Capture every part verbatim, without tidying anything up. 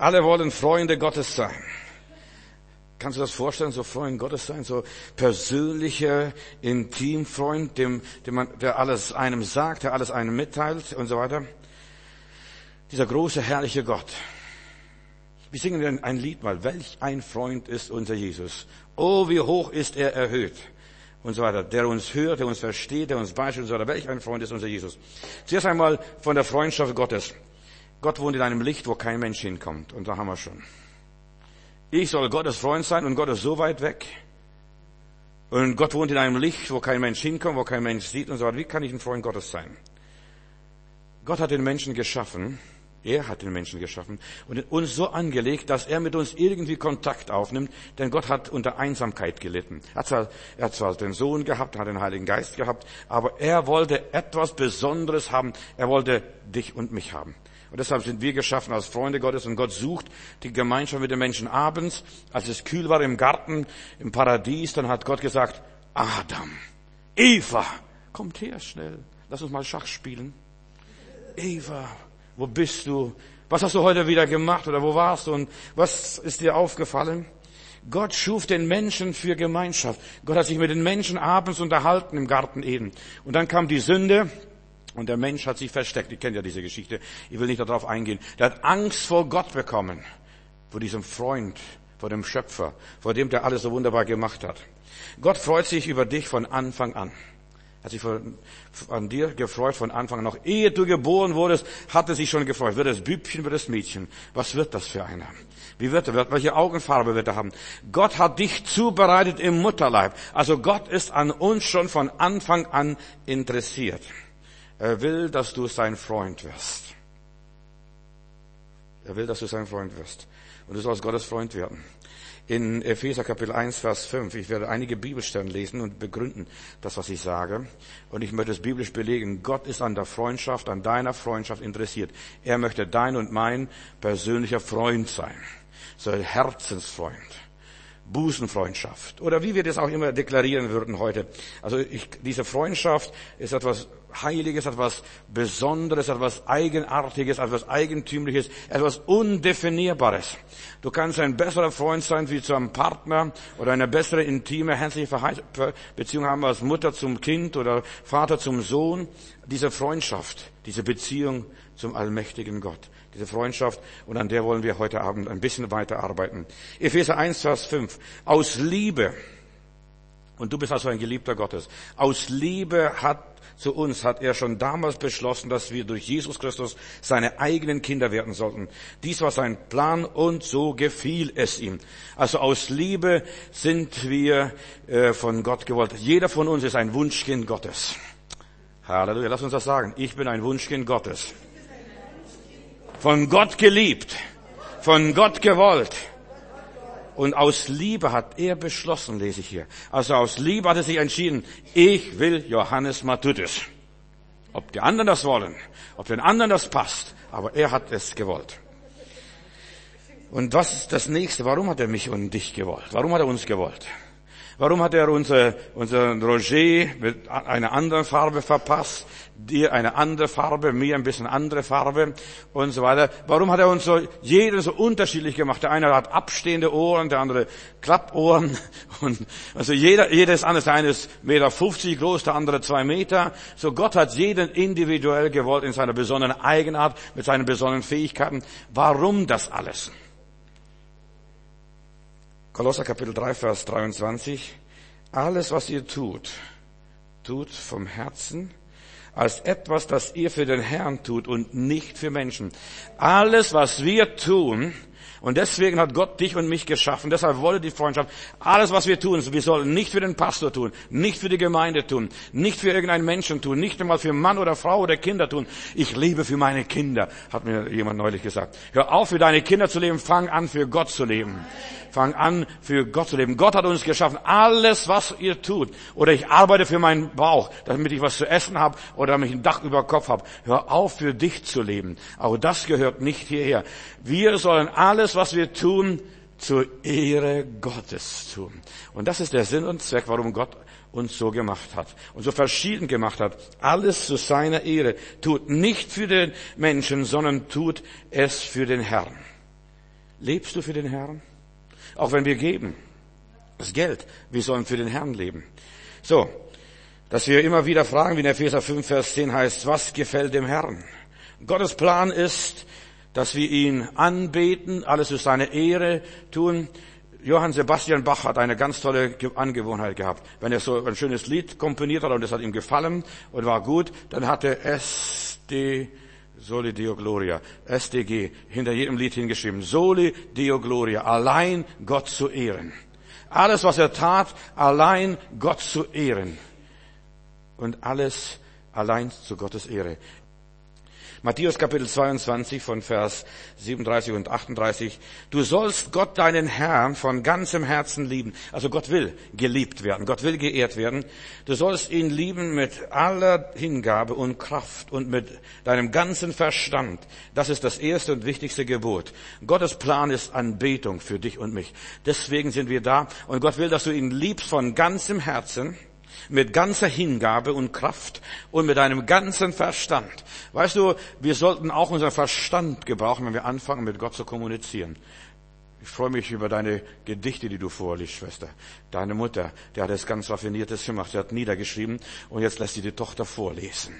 Alle wollen Freunde Gottes sein. Kannst du das vorstellen, so Freund Gottes sein, so persönlicher Intimfreund, dem, dem man, der alles einem sagt, der alles einem mitteilt und so weiter. Dieser große, herrliche Gott. Wir singen ein Lied mal. Welch ein Freund ist unser Jesus. Oh, wie hoch ist er erhöht. Und so weiter. Der uns hört, der uns versteht, der uns beisteht und so weiter. Welch ein Freund ist unser Jesus. Zuerst einmal von der Freundschaft Gottes. Gott wohnt in einem Licht, wo kein Mensch hinkommt. Und da haben wir schon. Ich soll Gottes Freund sein und Gott ist so weit weg. Und Gott wohnt in einem Licht, wo kein Mensch hinkommt, wo kein Mensch sieht und so weiter. Wie kann ich ein Freund Gottes sein? Gott hat den Menschen geschaffen. Er hat den Menschen geschaffen und uns so angelegt, dass er mit uns irgendwie Kontakt aufnimmt, denn Gott hat unter Einsamkeit gelitten. Er hat zwar, er hat zwar den Sohn gehabt, hat den Heiligen Geist gehabt, aber er wollte etwas Besonderes haben. Er wollte dich und mich haben. Und deshalb sind wir geschaffen als Freunde Gottes und Gott sucht die Gemeinschaft mit den Menschen abends. Als es kühl war im Garten, im Paradies, dann hat Gott gesagt, Adam, Eva, kommt her schnell, lass uns mal Schach spielen. Eva, wo bist du? Was hast du heute wieder gemacht oder wo warst du und was ist dir aufgefallen? Gott schuf den Menschen für Gemeinschaft. Gott hat sich mit den Menschen abends unterhalten im Garten Eden. Und dann kam die Sünde und der Mensch hat sich versteckt. Ihr kennt ja diese Geschichte. Ich will nicht darauf eingehen. Der hat Angst vor Gott bekommen. Vor diesem Freund, vor dem Schöpfer, vor dem, der alles so wunderbar gemacht hat. Gott freut sich über dich von Anfang an. Hat sich von, an dir gefreut von Anfang an. Noch ehe du geboren wurdest, hat er sich schon gefreut. Wird es Bübchen, wird es Mädchen? Was wird das für einer? Wie wird er? Welche Augenfarbe wird er haben? Gott hat dich zubereitet im Mutterleib. Also Gott ist an uns schon von Anfang an interessiert. Er will, dass du sein Freund wirst. Er will, dass du sein Freund wirst. Und du sollst Gottes Freund werden. In Epheser Kapitel eins, Vers fünf. Ich werde einige Bibelstellen lesen und begründen das, was ich sage. Und ich möchte es biblisch belegen. Gott ist an der Freundschaft, an deiner Freundschaft interessiert. Er möchte dein und mein persönlicher Freund sein. So ein Herzensfreund. Busenfreundschaft. Oder wie wir das auch immer deklarieren würden heute. Also ich, diese Freundschaft ist etwas Heiliges, etwas Besonderes, etwas Eigenartiges, etwas Eigentümliches, etwas Undefinierbares. Du kannst ein besserer Freund sein wie zu einem Partner oder eine bessere intime, herzliche Beziehung haben als Mutter zum Kind oder Vater zum Sohn. Diese Freundschaft, diese Beziehung zum allmächtigen Gott. Diese Freundschaft, und an der wollen wir heute Abend ein bisschen weiter arbeiten. Epheser eins, Vers fünf. Aus Liebe, und du bist also ein Geliebter Gottes, aus Liebe hat zu uns hat er schon damals beschlossen, dass wir durch Jesus Christus seine eigenen Kinder werden sollten. Dies war sein Plan und so gefiel es ihm. Also aus Liebe sind wir äh, von Gott gewollt. Jeder von uns ist ein Wunschkind Gottes. Halleluja, lass uns das sagen. Ich bin ein Wunschkind Gottes. Von Gott geliebt, von Gott gewollt. Und aus Liebe hat er beschlossen, lese ich hier. Also aus Liebe hat er sich entschieden, ich will Johannes Matthäus. Ob die anderen das wollen, ob den anderen das passt, aber er hat es gewollt. Und was ist das Nächste? Warum hat er mich und dich gewollt? Warum hat er uns gewollt? Warum hat er unser, unser Roger mit einer anderen Farbe verpasst, dir eine andere Farbe, mir ein bisschen andere Farbe und so weiter? Warum hat er uns so, jeden so unterschiedlich gemacht? Der eine hat abstehende Ohren, der andere Klappohren und, also jeder, jeder ist anders. Der eine ist eins Komma fünfzig Meter groß, der andere zwei Meter. So Gott hat jeden individuell gewollt in seiner besonderen Eigenart, mit seinen besonderen Fähigkeiten. Warum das alles? Kolosser Kapitel drei, Vers dreiundzwanzig. Alles, was ihr tut, tut vom Herzen, als etwas, das ihr für den Herrn tut und nicht für Menschen. Alles, was wir tun, und deswegen hat Gott dich und mich geschaffen, deshalb wollte die Freundschaft, alles, was wir tun, wir sollen nicht für den Pastor tun, nicht für die Gemeinde tun, nicht für irgendeinen Menschen tun, nicht einmal für Mann oder Frau oder Kinder tun. Ich lebe für meine Kinder, hat mir jemand neulich gesagt. Hör auf, für deine Kinder zu leben, fang an, für Gott zu leben. Fang an, für Gott zu leben. Gott hat uns geschaffen, alles, was ihr tut. Oder ich arbeite für meinen Bauch, damit ich was zu essen habe oder damit ich ein Dach über Kopf habe. Hör auf, für dich zu leben. Aber das gehört nicht hierher. Wir sollen alles, was wir tun, zur Ehre Gottes tun. Und das ist der Sinn und Zweck, warum Gott uns so gemacht hat und so verschieden gemacht hat. Alles zu seiner Ehre. Tut nicht für den Menschen, sondern tut es für den Herrn. Lebst du für den Herrn? Auch wenn wir geben, das Geld, wir sollen für den Herrn leben. So, dass wir immer wieder fragen, wie in Epheser fünf, Vers zehn heißt, was gefällt dem Herrn? Gottes Plan ist, dass wir ihn anbeten, alles für seine Ehre tun. Johann Sebastian Bach hat eine ganz tolle Angewohnheit gehabt. Wenn er so ein schönes Lied komponiert hat und das hat ihm gefallen und war gut, dann hat er S D Soli Deo Gloria, S D G, hinter jedem Lied hingeschrieben. Soli Deo Gloria, allein Gott zu ehren. Alles, was er tat, allein Gott zu ehren. Und alles allein zu Gottes Ehre. Matthäus Kapitel zweiundzwanzig von Vers siebenunddreißig und achtunddreißig. Du sollst Gott, deinen Herrn, von ganzem Herzen lieben. Also Gott will geliebt werden. Gott will geehrt werden. Du sollst ihn lieben mit aller Hingabe und Kraft und mit deinem ganzen Verstand. Das ist das erste und wichtigste Gebot. Gottes Plan ist Anbetung für dich und mich. Deswegen sind wir da. Und Gott will, dass du ihn liebst von ganzem Herzen, mit ganzer Hingabe und Kraft und mit einem ganzen Verstand. Weißt du, wir sollten auch unseren Verstand gebrauchen, wenn wir anfangen, mit Gott zu kommunizieren. Ich freue mich über deine Gedichte, die du vorliest, Schwester. Deine Mutter, die hat es ganz Raffiniertes gemacht. Sie hat niedergeschrieben und jetzt lässt sie die Tochter vorlesen.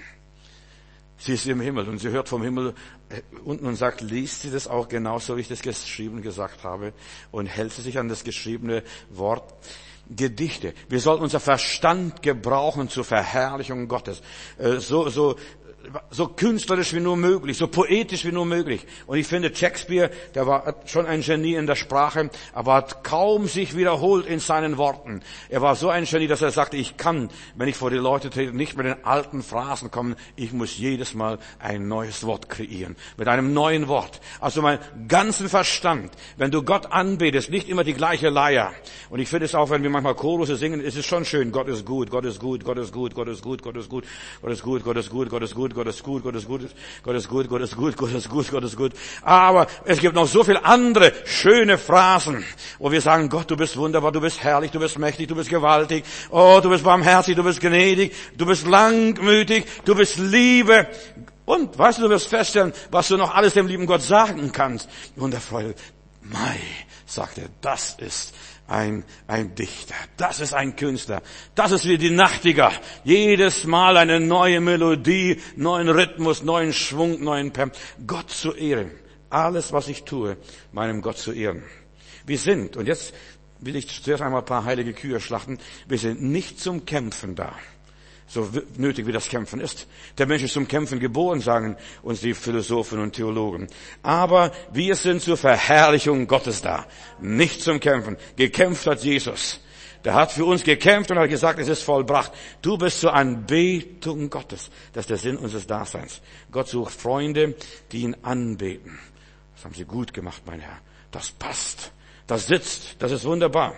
Sie ist im Himmel und sie hört vom Himmel unten und sagt, liest sie das auch genauso, wie ich das geschrieben gesagt habe, und hält sie sich an das geschriebene Wort. Gedichte. Wir sollten unser Verstand gebrauchen zur Verherrlichung Gottes. So, so, so künstlerisch wie nur möglich, so poetisch wie nur möglich. Und ich finde, Shakespeare, der war schon ein Genie in der Sprache, aber hat kaum sich wiederholt in seinen Worten. Er war so ein Genie, dass er sagte, ich kann, wenn ich vor die Leute trete, nicht mit den alten Phrasen kommen. Ich muss jedes Mal ein neues Wort kreieren. Mit einem neuen Wort. Also mein ganzen Verstand. Wenn du Gott anbetest, nicht immer die gleiche Leier. Und ich finde es auch, wenn wir manchmal Chorusse singen, ist es schon schön. Gott ist gut, Gott ist gut, Gott ist gut, Gott ist gut, Gott ist gut, Gott ist gut, Gott ist gut, Gott ist gut. Gott ist gut, Gott ist gut, Gott ist gut, Gott ist gut, Gott ist gut, Gott ist gut. Aber es gibt noch so viele andere schöne Phrasen, wo wir sagen, Gott, du bist wunderbar, du bist herrlich, du bist mächtig, du bist gewaltig, oh, du bist barmherzig, du bist gnädig, du bist langmütig, du bist Liebe. Und, weißt du, du wirst feststellen, was du noch alles dem lieben Gott sagen kannst. Und der Freude, Mai, sagt er, das ist Ein, ein Dichter, das ist ein Künstler, das ist wie die Nachtigall. Jedes Mal eine neue Melodie, neuen Rhythmus, neuen Schwung, neuen Pem. Gott zu ehren. Alles, was ich tue, meinem Gott zu ehren. Wir sind, und jetzt will ich zuerst einmal ein paar heilige Kühe schlachten, wir sind nicht zum Kämpfen da. So nötig wie das Kämpfen ist. Der Mensch ist zum Kämpfen geboren, sagen uns die Philosophen und Theologen. Aber wir sind zur Verherrlichung Gottes da. Nicht zum Kämpfen. Gekämpft hat Jesus. Der hat für uns gekämpft und hat gesagt, es ist vollbracht. Du bist zur Anbetung Gottes. Das ist der Sinn unseres Daseins. Gott sucht Freunde, die ihn anbeten. Das haben sie gut gemacht, mein Herr. Das passt. Das sitzt. Das ist wunderbar.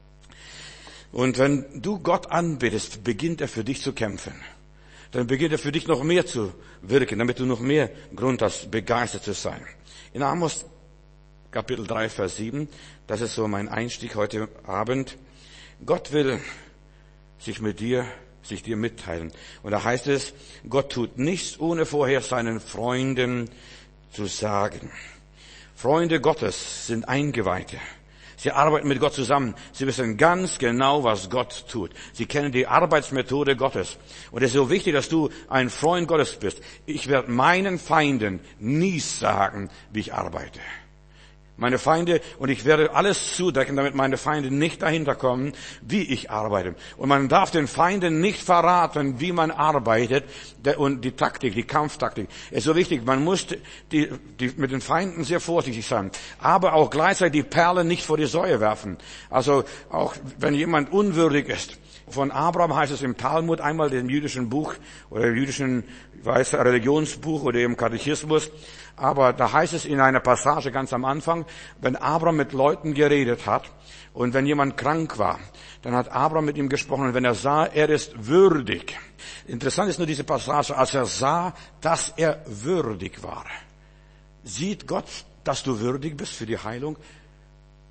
Und wenn du Gott anbetest, beginnt er für dich zu kämpfen. Dann beginnt er für dich noch mehr zu wirken, damit du noch mehr Grund hast, begeistert zu sein. In Amos Kapitel drei, Vers sieben, das ist so mein Einstieg heute Abend. Gott will sich mit dir, sich dir mitteilen. Und da heißt es, Gott tut nichts, ohne vorher seinen Freunden zu sagen. Freunde Gottes sind Eingeweihte. Sie arbeiten mit Gott zusammen. Sie wissen ganz genau, was Gott tut. Sie kennen die Arbeitsmethode Gottes. Und es ist so wichtig, dass du ein Freund Gottes bist. Ich werde meinen Feinden nie sagen, wie ich arbeite. Meine Feinde, und ich werde alles zudecken, damit meine Feinde nicht dahinter kommen, wie ich arbeite. Und man darf den Feinden nicht verraten, wie man arbeitet, und die Taktik, die Kampftaktik. Es ist so wichtig, man muss die, die, mit den Feinden sehr vorsichtig sein. Aber auch gleichzeitig die Perlen nicht vor die Säue werfen. Also auch wenn jemand unwürdig ist. Von Abraham heißt es im Talmud einmal, dem jüdischen Buch oder dem jüdischen, ich weiß, Religionsbuch oder im Katechismus. Aber da heißt es in einer Passage ganz am Anfang, wenn Abraham mit Leuten geredet hat und wenn jemand krank war, dann hat Abraham mit ihm gesprochen und wenn er sah, er ist würdig. Interessant ist nur diese Passage, als er sah, dass er würdig war. Sieht Gott, dass du würdig bist für die Heilung?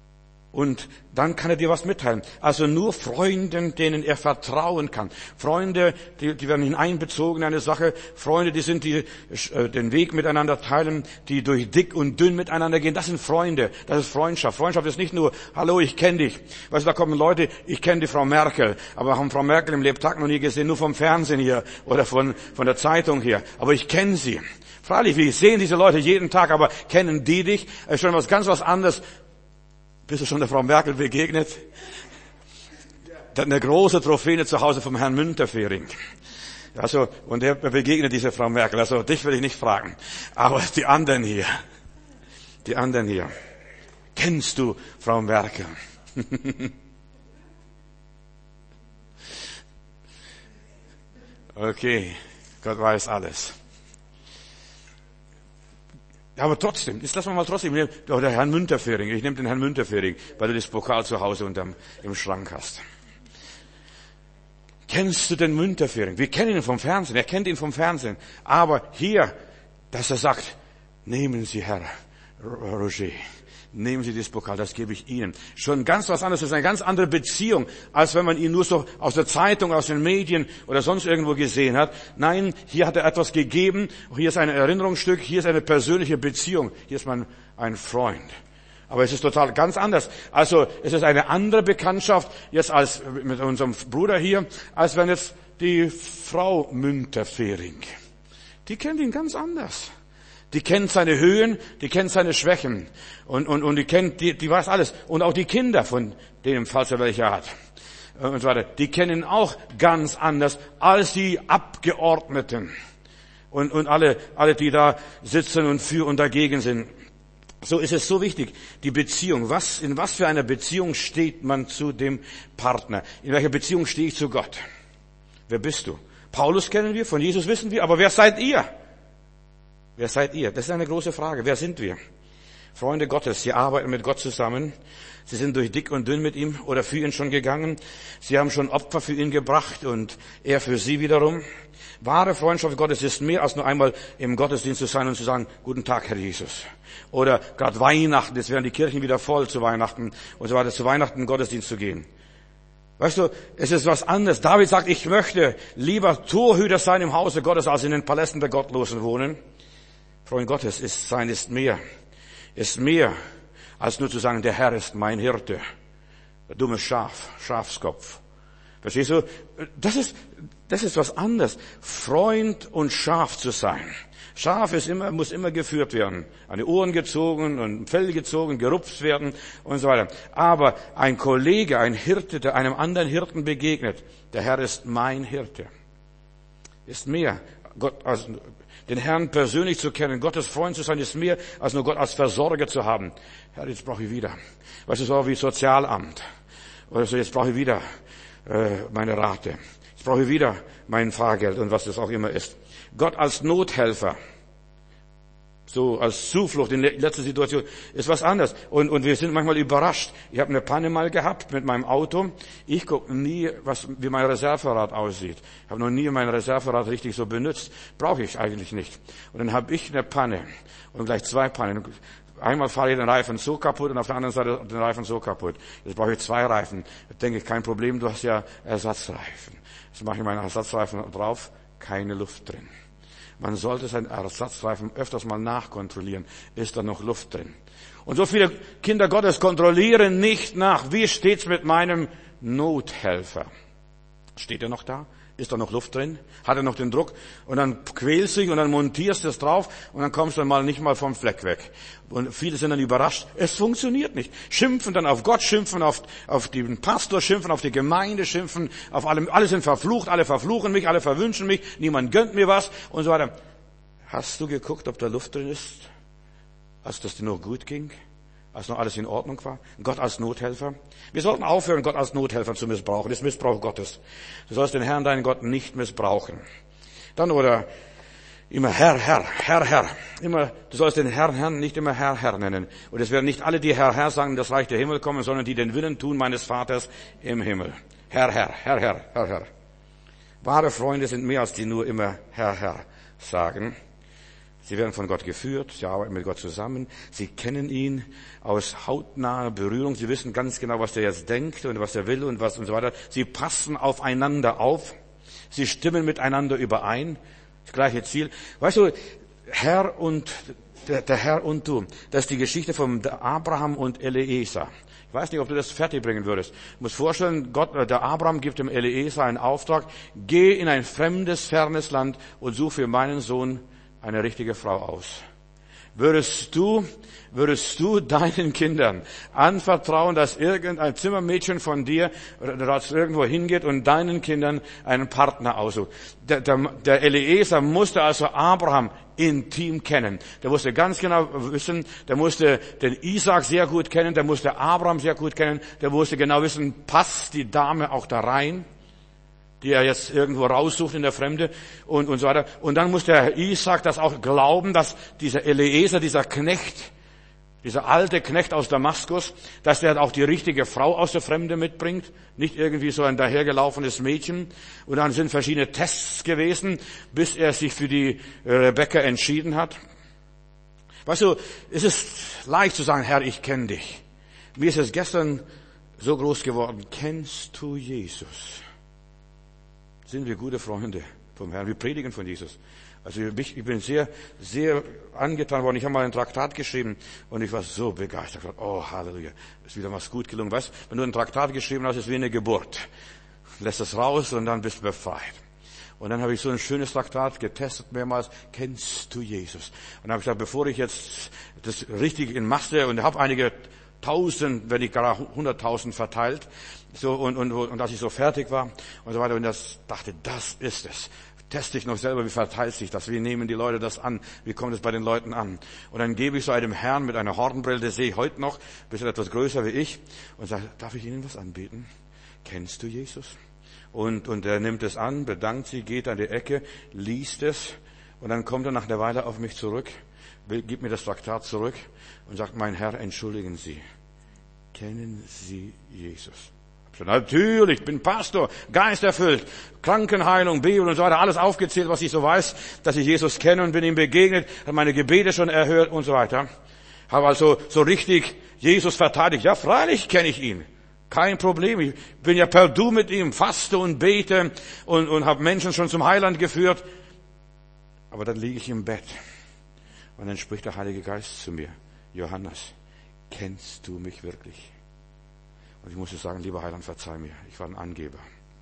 Und dann kann er dir was mitteilen. Also nur Freunden, denen er vertrauen kann. Freunde, die, die werden hineinbezogen in eine Sache. Freunde, die sind, die äh, den Weg miteinander teilen, die durch dick und dünn miteinander gehen. Das sind Freunde. Das ist Freundschaft. Freundschaft ist nicht nur, hallo, ich kenne dich. Weißt du, da kommen Leute, ich kenne die Frau Merkel, aber haben Frau Merkel im Lebtag noch nie gesehen, nur vom Fernsehen hier oder von, von der Zeitung hier. Aber ich kenne sie. Freilich, wir sehen diese Leute jeden Tag, aber kennen die dich? Das ist schon was ganz was anderes. Bist du schon der Frau Merkel begegnet? Der hat eine große Trophäe zu Hause vom Herrn Müntefering. Also, und er begegnet diese Frau Merkel. Also, dich will ich nicht fragen. Aber die anderen hier. Die anderen hier. Kennst du Frau Merkel? Okay. Gott weiß alles. Ja, aber trotzdem, jetzt lassen wir mal trotzdem, oder Herrn Müntefering, ich nehme den Herrn Müntefering, weil du das Pokal zu Hause unterm, im Schrank hast. Kennst du den Müntefering? Wir kennen ihn vom Fernsehen, er kennt ihn vom Fernsehen. Aber hier, dass er sagt, nehmen Sie, Herr Roger, nehmen Sie dieses Pokal, das gebe ich Ihnen. Schon ganz was anderes, das ist eine ganz andere Beziehung, als wenn man ihn nur so aus der Zeitung, aus den Medien oder sonst irgendwo gesehen hat. Nein, hier hat er etwas gegeben, hier ist ein Erinnerungsstück, hier ist eine persönliche Beziehung, hier ist man ein Freund. Aber es ist total ganz anders. Also es ist eine andere Bekanntschaft jetzt als mit unserem Bruder hier, als wenn jetzt die Frau Müntefering. Die kennt ihn ganz anders. Die kennt seine Höhen, die kennt seine Schwächen und und und die kennt, die, die weiß alles. Und auch die Kinder von dem, falls er welche hat und so weiter, die kennen ihn auch ganz anders als die Abgeordneten und und alle alle, die da sitzen und für und dagegen sind. So ist es so wichtig, die Beziehung. Was, in was für einer Beziehung steht man zu dem Partner? In welcher Beziehung stehe ich zu Gott? Wer bist du? Paulus kennen wir, von Jesus wissen wir, aber wer seid ihr? Wer seid ihr? Das ist eine große Frage. Wer sind wir? Freunde Gottes, sie arbeiten mit Gott zusammen. Sie sind durch dick und dünn mit ihm oder für ihn schon gegangen. Sie haben schon Opfer für ihn gebracht und er für sie wiederum. Wahre Freundschaft Gottes ist mehr als nur einmal im Gottesdienst zu sein und zu sagen, guten Tag, Herr Jesus. Oder gerade Weihnachten, jetzt werden die Kirchen wieder voll zu Weihnachten und so weiter, zu Weihnachten in den Gottesdienst zu gehen. Weißt du, es ist was anderes. David sagt, ich möchte lieber Torhüter sein im Hause Gottes, als in den Palästen der Gottlosen wohnen. Freund Gottes ist sein, ist mehr, ist mehr, als nur zu sagen, der Herr ist mein Hirte. Der dumme Schaf, Schafskopf. Verstehst du? Das ist, das ist was anderes. Freund und Schaf zu sein. Schaf ist immer, muss immer geführt werden. An die Ohren gezogen und Fell gezogen, gerupft werden und so weiter. Aber ein Kollege, ein Hirte, der einem anderen Hirten begegnet, der Herr ist mein Hirte. Ist mehr. Gott, also, den Herrn persönlich zu kennen, Gottes Freund zu sein, ist mehr, als nur Gott als Versorger zu haben. Herr, jetzt brauche ich wieder. Weißt du, so wie Sozialamt. Oder so, jetzt brauche ich wieder äh, meine Rate. Jetzt brauche ich wieder mein Fahrgeld und was das auch immer ist. Gott als Nothelfer, so als Zuflucht in letzter Situation, ist was anderes. Und, und wir sind manchmal überrascht. Ich habe eine Panne mal gehabt mit meinem Auto. Ich gucke nie, was, wie mein Reserverad aussieht. Ich habe noch nie mein Reserverad richtig so benutzt. Brauche ich eigentlich nicht. Und dann habe ich eine Panne und gleich zwei Pannen. Einmal fahre ich den Reifen so kaputt und auf der anderen Seite den Reifen so kaputt. Jetzt brauche ich zwei Reifen. Da denke ich, kein Problem, du hast ja Ersatzreifen. Jetzt mache ich meinen Ersatzreifen drauf, keine Luft drin. Man sollte seinen Ersatzreifen öfters mal nachkontrollieren. Ist da noch Luft drin? Und so viele Kinder Gottes kontrollieren nicht nach. Wie steht's mit meinem Nothelfer? Steht er noch da? Ist da noch Luft drin? Hat er noch den Druck? Und dann quälst du dich und dann montierst du es drauf und dann kommst du mal nicht mal vom Fleck weg. Und viele sind dann überrascht. Es funktioniert nicht. Schimpfen dann auf Gott, schimpfen auf, auf den Pastor, schimpfen auf die Gemeinde, schimpfen auf alle, alle sind verflucht, alle verfluchen mich, alle verwünschen mich, niemand gönnt mir was und so weiter. Hast du geguckt, ob da Luft drin ist? Als das dir noch gut ging? Als noch alles in Ordnung war? Gott als Nothelfer? Wir sollten aufhören, Gott als Nothelfer zu missbrauchen. Das ist Missbrauch Gottes. Du sollst den Herrn, deinen Gott, nicht missbrauchen. Dann oder immer Herr, Herr, Herr, Herr. Immer, du sollst den Herrn, Herrn nicht immer Herr, Herr nennen. Und es werden nicht alle, die Herr, Herr sagen, in das Reich der Himmel kommen, sondern die den Willen tun meines Vaters im Himmel. Herr, Herr, Herr, Herr, Herr, Herr. Wahre Freunde sind mehr, als die nur immer Herr, Herr sagen. Sie werden von Gott geführt, sie arbeiten mit Gott zusammen, sie kennen ihn aus hautnaher Berührung, sie wissen ganz genau, was der jetzt denkt und was er will und was und so weiter. Sie passen aufeinander auf, sie stimmen miteinander überein, das gleiche Ziel. Weißt du, Herr und, der, der Herr und du, das ist die Geschichte von Abraham und Eliezer. Ich weiß nicht, ob du das fertig bringen würdest. Du musst vorstellen, Gott, der Abraham gibt dem Eliezer einen Auftrag, geh in ein fremdes, fernes Land und such für meinen Sohn eine richtige Frau aus. Würdest du, würdest du deinen Kindern anvertrauen, dass irgendein Zimmermädchen von dir dass irgendwo hingeht und deinen Kindern einen Partner aussucht? Der, der, der Eliezer musste also Abraham intim kennen. Der musste ganz genau wissen, der musste den Isaak sehr gut kennen, der musste Abraham sehr gut kennen, der musste genau wissen, passt die Dame auch da rein, die er jetzt irgendwo raussucht in der Fremde und, und so weiter. Und dann muss der Isaak das auch glauben, dass dieser Eliezer, dieser Knecht, dieser alte Knecht aus Damaskus, dass der auch die richtige Frau aus der Fremde mitbringt, nicht irgendwie so ein dahergelaufenes Mädchen. Und dann sind verschiedene Tests gewesen, bis er sich für die Rebekka entschieden hat. Weißt du, es ist leicht zu sagen, Herr, ich kenne dich. Mir ist es gestern so groß geworden. Kennst du Jesus? Sind wir gute Freunde vom Herrn. Wir predigen von Jesus. Also ich bin sehr, sehr angetan worden. Ich habe mal ein Traktat geschrieben und ich war so begeistert. Oh, Halleluja, ist wieder was gut gelungen. Weißt, wenn du ein Traktat geschrieben hast, ist es wie eine Geburt. Lässt es raus und dann bist du befreit. Und dann habe ich so ein schönes Traktat getestet mehrmals. Kennst du Jesus? Und dann habe ich gesagt, bevor ich jetzt das richtig in Masse und habe einige Tausend, wenn nicht gar hunderttausend verteilt, so, und, und, und als ich so fertig war und so weiter, und das dachte, das ist es. Teste ich noch selber, wie verteilt sich das? Wie nehmen die Leute das an? Wie kommt es bei den Leuten an? Und dann gebe ich so einem Herrn mit einer Hornbrille, das sehe ich heute noch, ein bisschen etwas größer wie ich, und sage, darf ich Ihnen was anbieten? Kennst du Jesus? Und, und er nimmt es an, bedankt sich, geht an die Ecke, liest es, und dann kommt er nach einer Weile auf mich zurück, will, gibt mir das Traktat zurück und sagt, mein Herr, entschuldigen Sie, kennen Sie Jesus? Ich sage, natürlich, ich bin Pastor, geisterfüllt, Krankenheilung, Bibel und so weiter, alles aufgezählt, was ich so weiß, dass ich Jesus kenne und bin ihm begegnet, habe meine Gebete schon erhört und so weiter. Habe also so richtig Jesus verteidigt. Ja, freilich kenne ich ihn. Kein Problem. Ich bin ja per Du mit ihm, faste und bete und, und habe Menschen schon zum Heiland geführt. Aber dann liege ich im Bett und dann spricht der Heilige Geist zu mir. Johannes, kennst du mich wirklich? Und ich musste sagen, lieber Heiland, verzeih mir, ich war ein Angeber.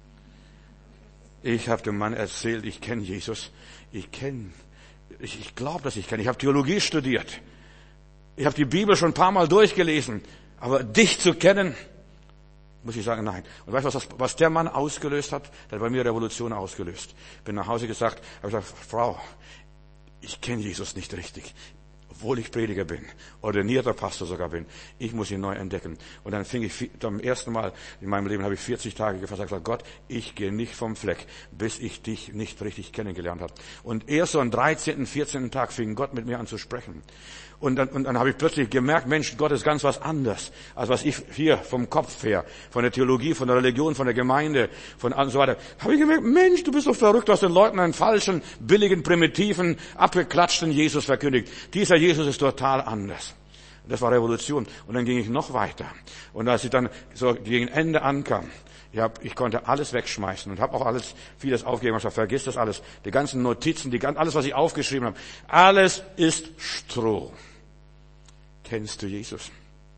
Ich habe dem Mann erzählt, ich kenne Jesus. Ich kenne, ich, ich glaube, dass ich kenne. Ich habe Theologie studiert. Ich habe die Bibel schon ein paar Mal durchgelesen. Aber dich zu kennen, muss ich sagen, nein. Und weißt du, was, was der Mann ausgelöst hat? Der hat bei mir Revolution ausgelöst. Bin nach Hause gesagt, habe gesagt, Frau, ich kenne Jesus nicht richtig. Obwohl ich Prediger bin, ordinierter Pastor sogar bin, ich muss ihn neu entdecken. Und dann fing ich, zum ersten Mal in meinem Leben habe ich vierzig Tage gefasst, gesagt, Gott, ich gehe nicht vom Fleck, bis ich dich nicht richtig kennengelernt habe. Und erst so am dreizehnten, vierzehnten Tag fing Gott mit mir an zu sprechen. Und dann, und dann habe ich plötzlich gemerkt, Mensch, Gott ist ganz was anderes, als was ich hier vom Kopf her, von der Theologie, von der Religion, von der Gemeinde, von und so weiter. Habe ich gemerkt, Mensch, du bist doch verrückt, du hast den Leuten einen falschen, billigen, primitiven, abgeklatschten Jesus verkündigt. Dieser Jesus ist total anders. Das war Revolution. Und dann ging ich noch weiter. Und als ich dann so gegen Ende ankam, ich, hab, ich konnte alles wegschmeißen und habe auch alles, vieles aufgegeben. Ich habe vergiss das alles. Die ganzen Notizen, die, alles, was ich aufgeschrieben habe, alles ist Stroh. Kennst du Jesus?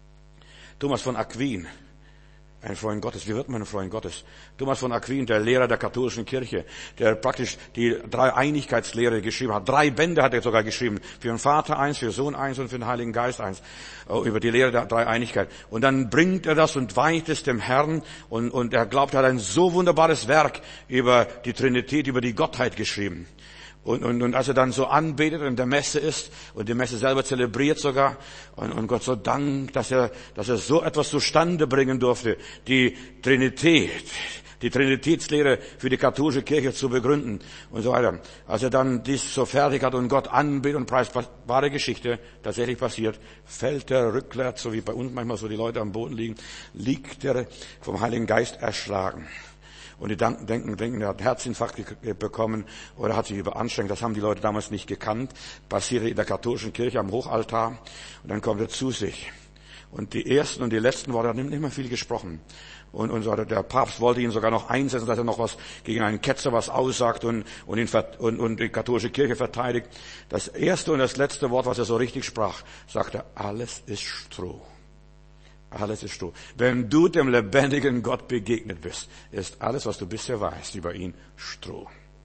Thomas von Aquin, ein Freund Gottes. Wie wird man ein Freund Gottes? Thomas von Aquin, der Lehrer der katholischen Kirche, der praktisch die Dreieinigkeitslehre geschrieben hat. Drei Bände hat er sogar geschrieben. Für den Vater eins, für den Sohn eins und für den Heiligen Geist eins. Über die Lehre der Dreieinigkeit. Und dann bringt er das und weiht es dem Herrn. Und, und er glaubt, er hat ein so wunderbares Werk über die Trinität, über die Gottheit geschrieben. Und, und, und als er dann so anbetet und in der Messe ist und die Messe selber zelebriert sogar und, und Gott so dankt, dass er, dass er so etwas zustande bringen durfte, die Trinität, die Trinitätslehre für die katholische Kirche zu begründen und so weiter. Als er dann dies so fertig hat und Gott anbetet und preist, wahre Geschichte, tatsächlich passiert, fällt er rückwärts, so wie bei uns manchmal so die Leute am Boden liegen, liegt er vom Heiligen Geist erschlagen. Und die denken, denken, denken, er hat einen Herzinfarkt bekommen oder hat sich überanstrengt. Das haben die Leute damals nicht gekannt. Passierte in der katholischen Kirche am Hochaltar. Und dann kommt er zu sich. Und die ersten und die letzten Worte, er hat nicht mehr viel gesprochen. Und, und so, der Papst wollte ihn sogar noch einsetzen, dass er noch was gegen einen Ketzer was aussagt und, und, ihn, und, und die katholische Kirche verteidigt. Das erste und das letzte Wort, was er so richtig sprach, sagte, alles ist Stroh. Alles ist Stroh. Wenn du dem lebendigen Gott begegnet bist, ist alles, was du bisher weißt über ihn, Stroh.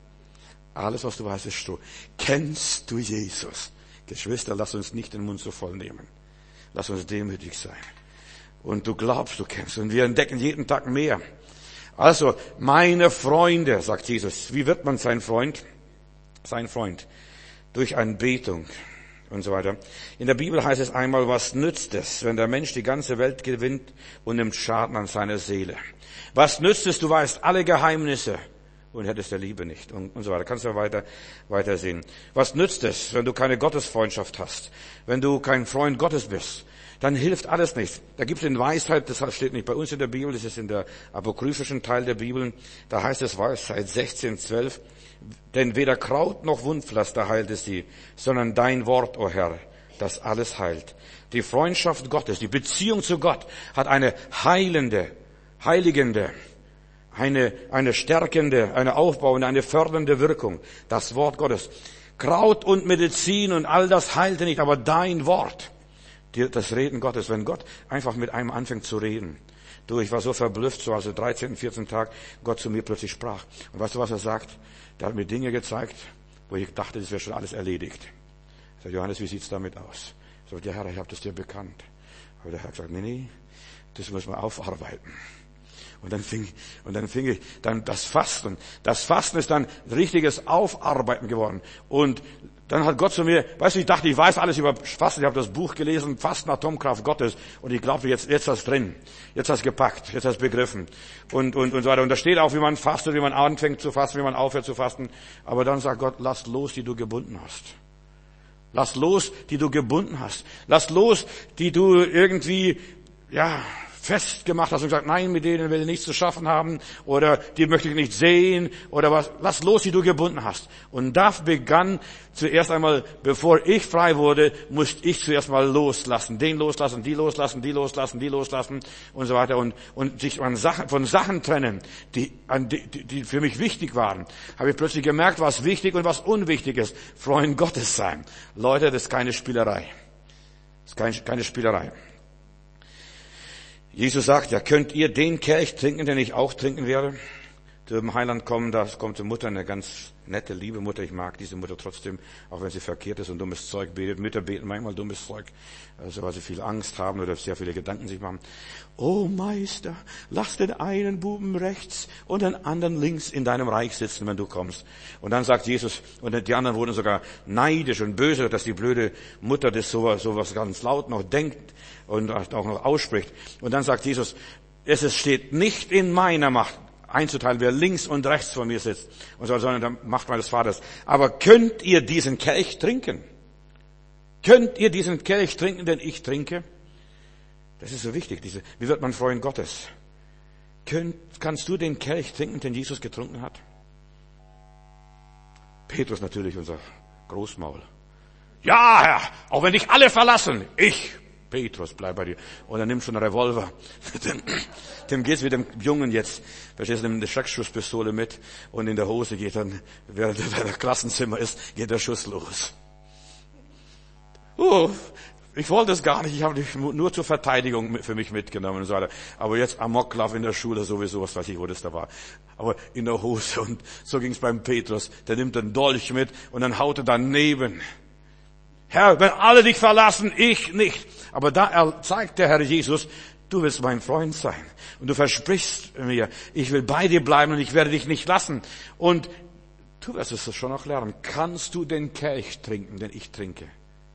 Alles, was du weißt, ist Stroh. Kennst du Jesus? Geschwister, lass uns nicht den Mund so voll nehmen. Lass uns demütig sein. Und du glaubst, du kennst. Und wir entdecken jeden Tag mehr. Also, meine Freunde, sagt Jesus. Wie wird man sein Freund? Sein Freund. Durch Anbetung und so weiter. In der Bibel heißt es einmal, was nützt es, wenn der Mensch die ganze Welt gewinnt und nimmt Schaden an seiner Seele? Was nützt es, du weißt alle Geheimnisse und hättest der Liebe nicht und, und so weiter. Kannst du weiter, weiter sehen. Was nützt es, wenn du keine Gottesfreundschaft hast? Wenn du kein Freund Gottes bist? Dann hilft alles nichts. Da gibt es in Weisheit, das steht nicht bei uns in der Bibel, das ist in der apokryphischen Teil der Bibel, da heißt es Weisheit sechzehn, zwölf, denn weder Kraut noch Wundpflaster heilt es sie, sondern dein Wort, o Herr, das alles heilt. Die Freundschaft Gottes, die Beziehung zu Gott hat eine heilende, heiligende, eine, eine stärkende, eine aufbauende, eine fördernde Wirkung. Das Wort Gottes. Kraut und Medizin und all das heilte nicht, aber dein Wort, das Reden Gottes, wenn Gott einfach mit einem anfängt zu reden. Du, ich war so verblüfft, so also dreizehnten, vierzehnten Tag, Gott zu mir plötzlich sprach. Und weißt du, was er sagt? Der hat mir Dinge gezeigt, wo ich dachte, das wäre schon alles erledigt. Ich sagte, Johannes, wie sieht's damit aus? Ich sagte, ja Herr, ich habe das dir bekannt. Aber der Herr hat gesagt, nee, nee, das muss man aufarbeiten. Und dann fing, und dann fing ich, dann das Fasten. Das Fasten ist dann richtiges Aufarbeiten geworden. Und dann hat Gott zu mir, weißt du, ich dachte, ich weiß alles über Fasten. Ich habe das Buch gelesen, Fasten, Atomkraft Gottes. Und ich glaubte, jetzt, jetzt hast du drin. Jetzt hast du gepackt. Jetzt hast du begriffen. Und, und, und so weiter. Und da steht auch, wie man fastet, wie man anfängt zu fasten, wie man aufhört zu fasten. Aber dann sagt Gott, lass los, die du gebunden hast. Lass los, die du gebunden hast. Lass los, die du irgendwie, ja, festgemacht hast und gesagt, nein, mit denen will ich nichts zu schaffen haben oder die möchte ich nicht sehen oder was. Lass los, die du gebunden hast. Und das begann zuerst einmal, bevor ich frei wurde, musste ich zuerst mal loslassen. Den loslassen, die loslassen, die loslassen, die loslassen und so weiter und, und sich an Sachen, von Sachen trennen, die, an die, die für mich wichtig waren. Habe ich plötzlich gemerkt, was wichtig und was unwichtig ist. Freund Gottes sein. Leute, das ist keine Spielerei. Das ist keine, keine Spielerei. Jesus sagt, ja, könnt ihr den Kelch trinken, den ich auch trinken werde? Zu dem Heiland kommen, da kommt die Mutter, eine ganz nette, liebe Mutter. Ich mag diese Mutter trotzdem, auch wenn sie verkehrt ist und dummes Zeug betet. Mütter beten manchmal dummes Zeug, also weil sie viel Angst haben oder sehr viele Gedanken sich machen. Oh Meister, lass den einen Buben rechts und den anderen links in deinem Reich sitzen, wenn du kommst. Und dann sagt Jesus, und die anderen wurden sogar neidisch und böse, dass die blöde Mutter das sowas, sowas ganz laut noch denkt und auch noch ausspricht. Und dann sagt Jesus, es steht nicht in meiner Macht, einzuteilen, wer links und rechts von mir sitzt, und so, sondern der Macht meines Vaters. Aber könnt ihr diesen Kelch trinken? Könnt ihr diesen Kelch trinken, den ich trinke? Das ist so wichtig. Diese, wie wird man Freund Gottes? Könnt, kannst du den Kelch trinken, den Jesus getrunken hat? Petrus natürlich, unser Großmaul. Ja, Herr, auch wenn dich alle verlassen, ich, Petrus, bleib bei dir. Und er nimmt schon einen Revolver. dem, dem geht's wie dem Jungen jetzt. Verstehst du, nimmt eine Schreckschusspistole mit und in der Hose geht dann, während er im Klassenzimmer ist, geht der Schuss los. Oh, ich wollte es gar nicht. Ich habe dich nur zur Verteidigung für mich mitgenommen und so weiter. Aber jetzt Amoklauf in der Schule sowieso, was weiß ich, wo das da war. Aber in der Hose und so ging's beim Petrus. Der nimmt den Dolch mit und dann haut er daneben. Herr, wenn alle dich verlassen, ich nicht. Aber da zeigt der Herr Jesus, du willst mein Freund sein. Und du versprichst mir, ich will bei dir bleiben und ich werde dich nicht lassen. Und du wirst es schon noch lernen. Kannst du den Kelch trinken, den ich trinke?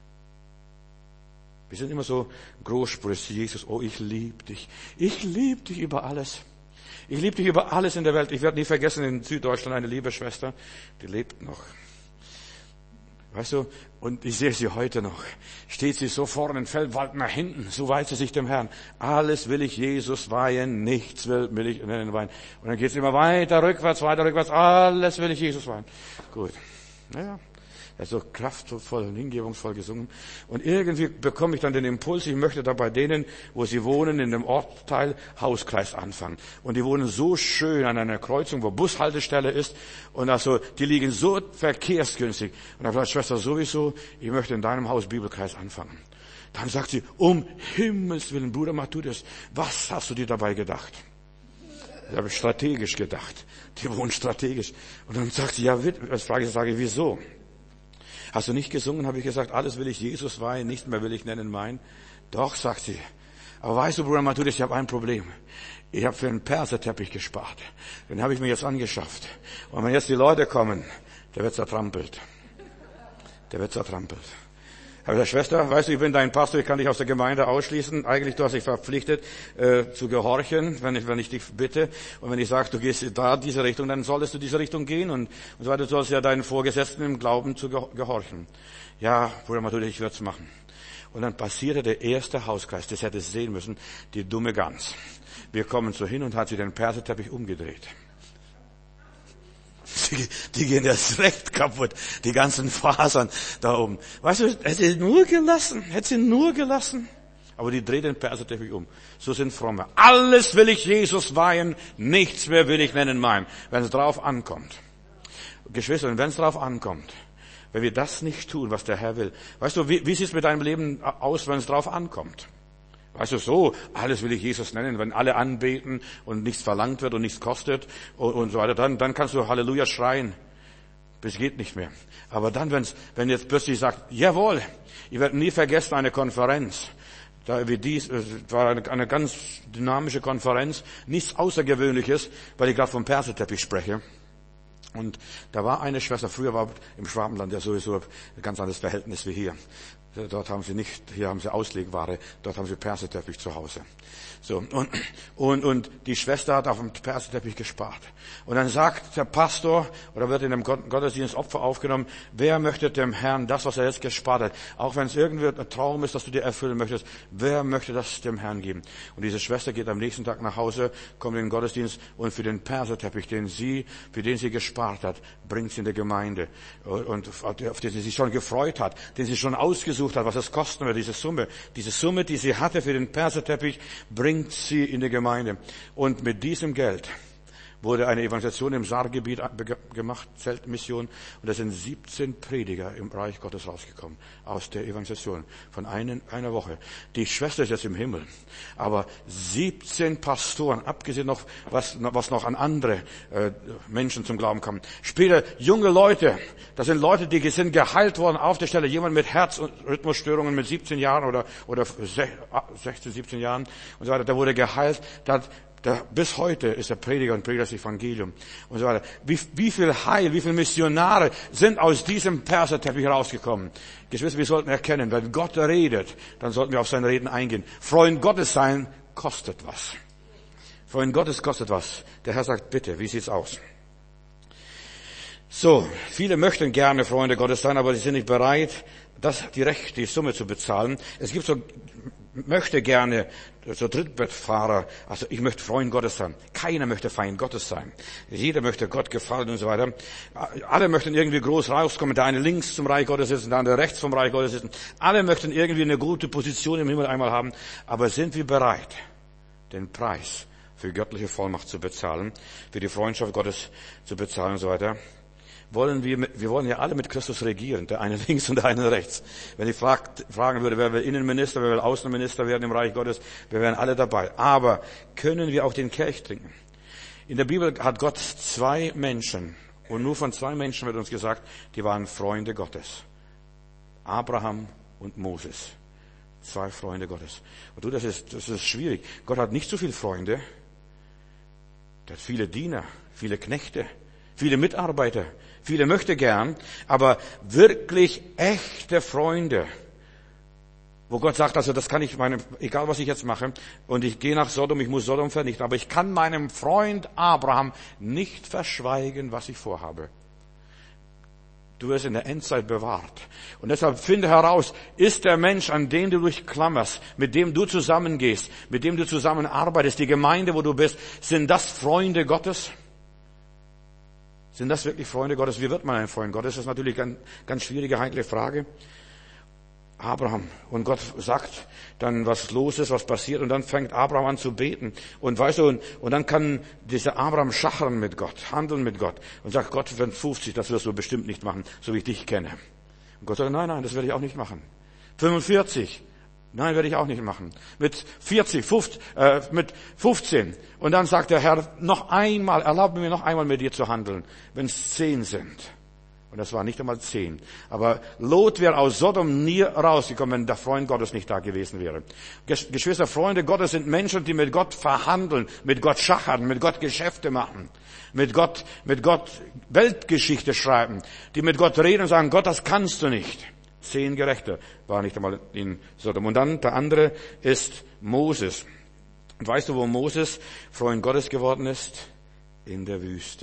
Wir sind immer so großspurig, Jesus, oh, ich liebe dich. Ich liebe dich über alles. Ich liebe dich über alles in der Welt. Ich werde nie vergessen, in Süddeutschland eine liebe Schwester, die lebt noch. Weißt du, und ich sehe sie heute noch. Steht sie so vorne und fällt weit nach hinten. So weiht sie sich dem Herrn. Alles will ich Jesus weihen, nichts will, will ich nennen weihen. Und dann geht es immer weiter rückwärts, weiter rückwärts. Alles will ich Jesus weihen. Gut. Naja. Er ist so kraftvoll und hingebungsvoll gesungen. Und irgendwie bekomme ich dann den Impuls, ich möchte da bei denen, wo sie wohnen, in dem Ortsteil Hauskreis anfangen. Und die wohnen so schön an einer Kreuzung, wo Bushaltestelle ist. Und also, die liegen so verkehrsgünstig. Und da sagt Schwester sowieso, ich möchte in deinem Haus Bibelkreis anfangen. Dann sagt sie, um Himmels Willen, Bruder Matthäus, was hast du dir dabei gedacht? Ich habe strategisch gedacht. Die wohnen strategisch. Und dann sagt sie, ja, das frage ich, sage ich, wieso? Hast du nicht gesungen, habe ich gesagt, alles will ich Jesus weihen, nichts mehr will ich nennen mein. Doch, sagt sie. Aber weißt du, Bruder Matthäus, ich habe ein Problem. Ich habe für einen Perserteppich gespart. Den habe ich mir jetzt angeschafft. Und wenn jetzt die Leute kommen, der wird zertrampelt. Der wird zertrampelt. Aber der Schwester, weißt du, ich bin dein Pastor, ich kann dich aus der Gemeinde ausschließen. Eigentlich, du hast dich verpflichtet, äh, zu gehorchen, wenn ich, wenn ich dich bitte. Und wenn ich sage, du gehst da diese Richtung, dann solltest du diese Richtung gehen. Und, und so weiter, du sollst ja deinen Vorgesetzten im Glauben zu gehorchen. Ja, Bruder Matthäus, ich werde es machen. Und dann passierte der erste Hauskreis, das hätte es sehen müssen, die dumme Gans. Wir kommen so hin und hat sie den Perserteppich umgedreht. Die, die gehen erst recht kaputt, die ganzen Fasern da oben. Weißt du, hätte sie nur gelassen, hätte sie nur gelassen. Aber die dreht den Perserteppich um. So sind Fromme. Alles will ich Jesus weihen, nichts mehr will ich nennen mein. Wenn es drauf ankommt. Geschwister, wenn es drauf ankommt, wenn wir das nicht tun, was der Herr will. Weißt du, wie, wie sieht es mit deinem Leben aus, wenn es drauf ankommt? Weißt du, so, alles will ich Jesus nennen, wenn alle anbeten und nichts verlangt wird und nichts kostet und, und so weiter, dann, dann kannst du Halleluja schreien. Das geht nicht mehr. Aber dann, wenn's, wenn jetzt plötzlich sagt, jawohl, ich werde nie vergessen eine Konferenz, da wie dies, es war eine, eine ganz dynamische Konferenz, nichts Außergewöhnliches, weil ich gerade vom Perserteppich spreche. Und da war eine Schwester, früher war im Schwabenland ja sowieso ein ganz anderes Verhältnis wie hier. Dort haben sie nicht, hier haben sie Auslegware, dort haben sie Perserteppich zu Hause. So, und, und, und die Schwester hat auf dem Perserteppich gespart. Und dann sagt der Pastor, oder wird in dem Gottesdienst Opfer aufgenommen, wer möchte dem Herrn das, was er jetzt gespart hat, auch wenn es irgendwie ein Traum ist, dass du dir erfüllen möchtest, wer möchte das dem Herrn geben? Und diese Schwester geht am nächsten Tag nach Hause, kommt in den Gottesdienst und für den Perserteppich, den sie, für den sie gespart hat, bringt sie in die Gemeinde. Und auf den sie sich schon gefreut hat, den sie schon ausgesucht hat, was es kosten wird, diese Summe. Diese Summe, die sie hatte für den Perserteppich, bringt sie in die Gemeinde. Und mit diesem Geld wurde eine Evangelisation im Saargebiet gemacht, Zeltmission, und da sind siebzehn Prediger im Reich Gottes rausgekommen, aus der Evangelisation, von einen, einer Woche. Die Schwester ist jetzt im Himmel, aber siebzehn Pastoren, abgesehen noch, was, was noch an andere äh, Menschen zum Glauben kommen. Später junge Leute, das sind Leute, die sind geheilt worden auf der Stelle, jemand mit Herz- und Rhythmusstörungen mit siebzehn Jahren oder, oder sechzehn, siebzehn Jahren und so weiter, der wurde geheilt, da Da, bis heute ist er Prediger und predigt das Evangelium und so weiter. Wie, wie viel Heil, wie viele Missionare sind aus diesem Perserteppich rausgekommen? Geschwister, wir sollten erkennen, wenn Gott redet, dann sollten wir auf sein Reden eingehen. Freund Gottes sein kostet was. Freund Gottes kostet was. Der Herr sagt, bitte, wie sieht's aus? So, viele möchten gerne Freunde Gottes sein, aber sie sind nicht bereit, das, die Recht, die Summe zu bezahlen. Es gibt so, möchte gerne, so Trittbettfahrer, also ich möchte Freund Gottes sein. Keiner möchte Feind Gottes sein. Jeder möchte Gott gefallen und so weiter. Alle möchten irgendwie groß rauskommen. Der eine links zum Reich Gottes sitzen, der andere rechts vom Reich Gottes sitzen. Alle möchten irgendwie eine gute Position im Himmel einmal haben. Aber sind wir bereit, den Preis für göttliche Vollmacht zu bezahlen, für die Freundschaft Gottes zu bezahlen und so weiter? Wollen wir, wir wollen ja alle mit Christus regieren, der eine links und der eine rechts. Wenn ich fragt, fragen würde, wer will Innenminister, wer will Außenminister werden im Reich Gottes, wir wären alle dabei. Aber können wir auch den Kelch trinken? In der Bibel hat Gott zwei Menschen, und nur von zwei Menschen wird uns gesagt, die waren Freunde Gottes. Abraham und Moses. Zwei Freunde Gottes. Und du, das ist, das ist schwierig. Gott hat nicht so viele Freunde. Er hat viele Diener, viele Knechte, viele Mitarbeiter, viele möchte gern, aber wirklich echte Freunde, wo Gott sagt, also das kann ich meinem, egal was ich jetzt mache, und ich gehe nach Sodom, ich muss Sodom vernichten, aber ich kann meinem Freund Abraham nicht verschweigen, was ich vorhabe. Du wirst in der Endzeit bewahrt. Und deshalb finde heraus, ist der Mensch, an den du dich klammerst, mit dem du zusammengehst, mit dem du zusammenarbeitest, die Gemeinde, wo du bist, sind das Freunde Gottes? Sind das wirklich Freunde Gottes? Wie wird man ein Freund Gottes? Das ist natürlich eine ganz schwierige, heikle Frage. Abraham. Und Gott sagt dann, was los ist, was passiert. Und dann fängt Abraham an zu beten. Und weißt du, und, und dann kann dieser Abraham schachern mit Gott, handeln mit Gott. Und sagt, Gott, wenn fünfzig, das wirst du bestimmt nicht machen, so wie ich dich kenne. Und Gott sagt, nein, nein, das werde ich auch nicht machen. fünfundvierzig, nein, werde ich auch nicht machen. Mit vierzig, fünfzig, äh, mit fünfzehn. Und dann sagt der Herr, noch einmal, erlaube mir noch einmal mit dir zu handeln, wenn es zehn sind. Und das war nicht einmal zehn. Aber Lot wäre aus Sodom nie rausgekommen, wenn der Freund Gottes nicht da gewesen wäre. Geschwister, Freunde Gottes sind Menschen, die mit Gott verhandeln, mit Gott schachern, mit Gott Geschäfte machen, mit Gott, mit Gott Weltgeschichte schreiben, die mit Gott reden und sagen, Gott, das kannst du nicht. Zehn Gerechte waren nicht einmal in Sodom. Und dann der andere ist Moses. Und weißt du, wo Moses Freund Gottes geworden ist? In der Wüste.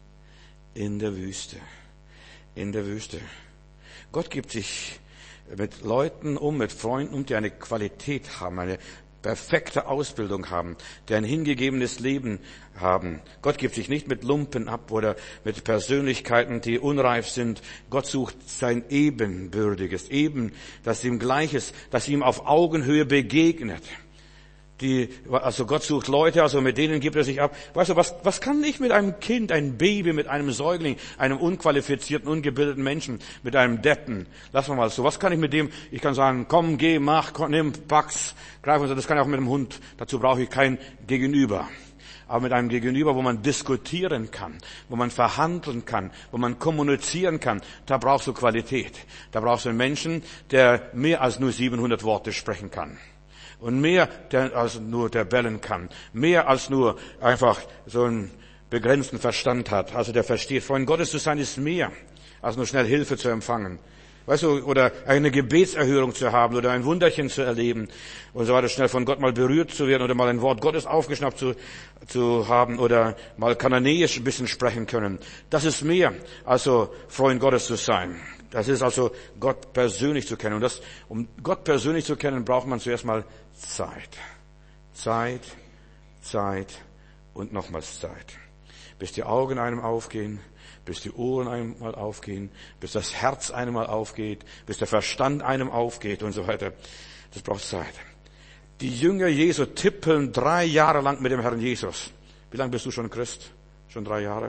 In der Wüste. In der Wüste. Gott gibt sich mit Leuten um, mit Freunden um, die eine Qualität haben, eine perfekte Ausbildung haben, die ein hingegebenes Leben haben. Gott gibt sich nicht mit Lumpen ab oder mit Persönlichkeiten, die unreif sind. Gott sucht sein Ebenbürtiges, eben, das ihm Gleiches, das ihm auf Augenhöhe begegnet. Die, also Gott sucht Leute, also mit denen gibt er sich ab. Weißt du, was, was kann ich mit einem Kind, einem Baby, mit einem Säugling, einem unqualifizierten, ungebildeten Menschen, mit einem Deppen? Lass mal mal so. Was kann ich mit dem? Ich kann sagen, komm, geh, mach, komm, nimm, pack's, greif und so. Das kann ich auch mit dem Hund. Dazu brauche ich kein Gegenüber. Aber mit einem Gegenüber, wo man diskutieren kann, wo man verhandeln kann, wo man kommunizieren kann, da brauchst du Qualität. Da brauchst du einen Menschen, der mehr als nur siebenhundert Worte sprechen kann. Und mehr der, als nur der bellen kann. Mehr als nur einfach so einen begrenzten Verstand hat. Also der versteht, Freund Gottes zu sein ist mehr, als nur schnell Hilfe zu empfangen. Weißt du, oder eine Gebetserhörung zu haben oder ein Wunderchen zu erleben und so weiter, schnell von Gott mal berührt zu werden oder mal ein Wort Gottes aufgeschnappt zu, zu haben oder mal kananäisch ein bisschen sprechen können. Das ist mehr, also Freund Gottes zu sein. Das ist also Gott persönlich zu kennen. Und das, um Gott persönlich zu kennen, braucht man zuerst mal Zeit. Zeit, Zeit und nochmals Zeit. Bis die Augen einem aufgehen, bis die Ohren einmal aufgehen, bis das Herz einmal aufgeht, bis der Verstand einem aufgeht und so weiter. Das braucht Zeit. Die Jünger Jesu tippeln drei Jahre lang mit dem Herrn Jesus. Wie lange bist du schon Christ? Schon drei Jahre?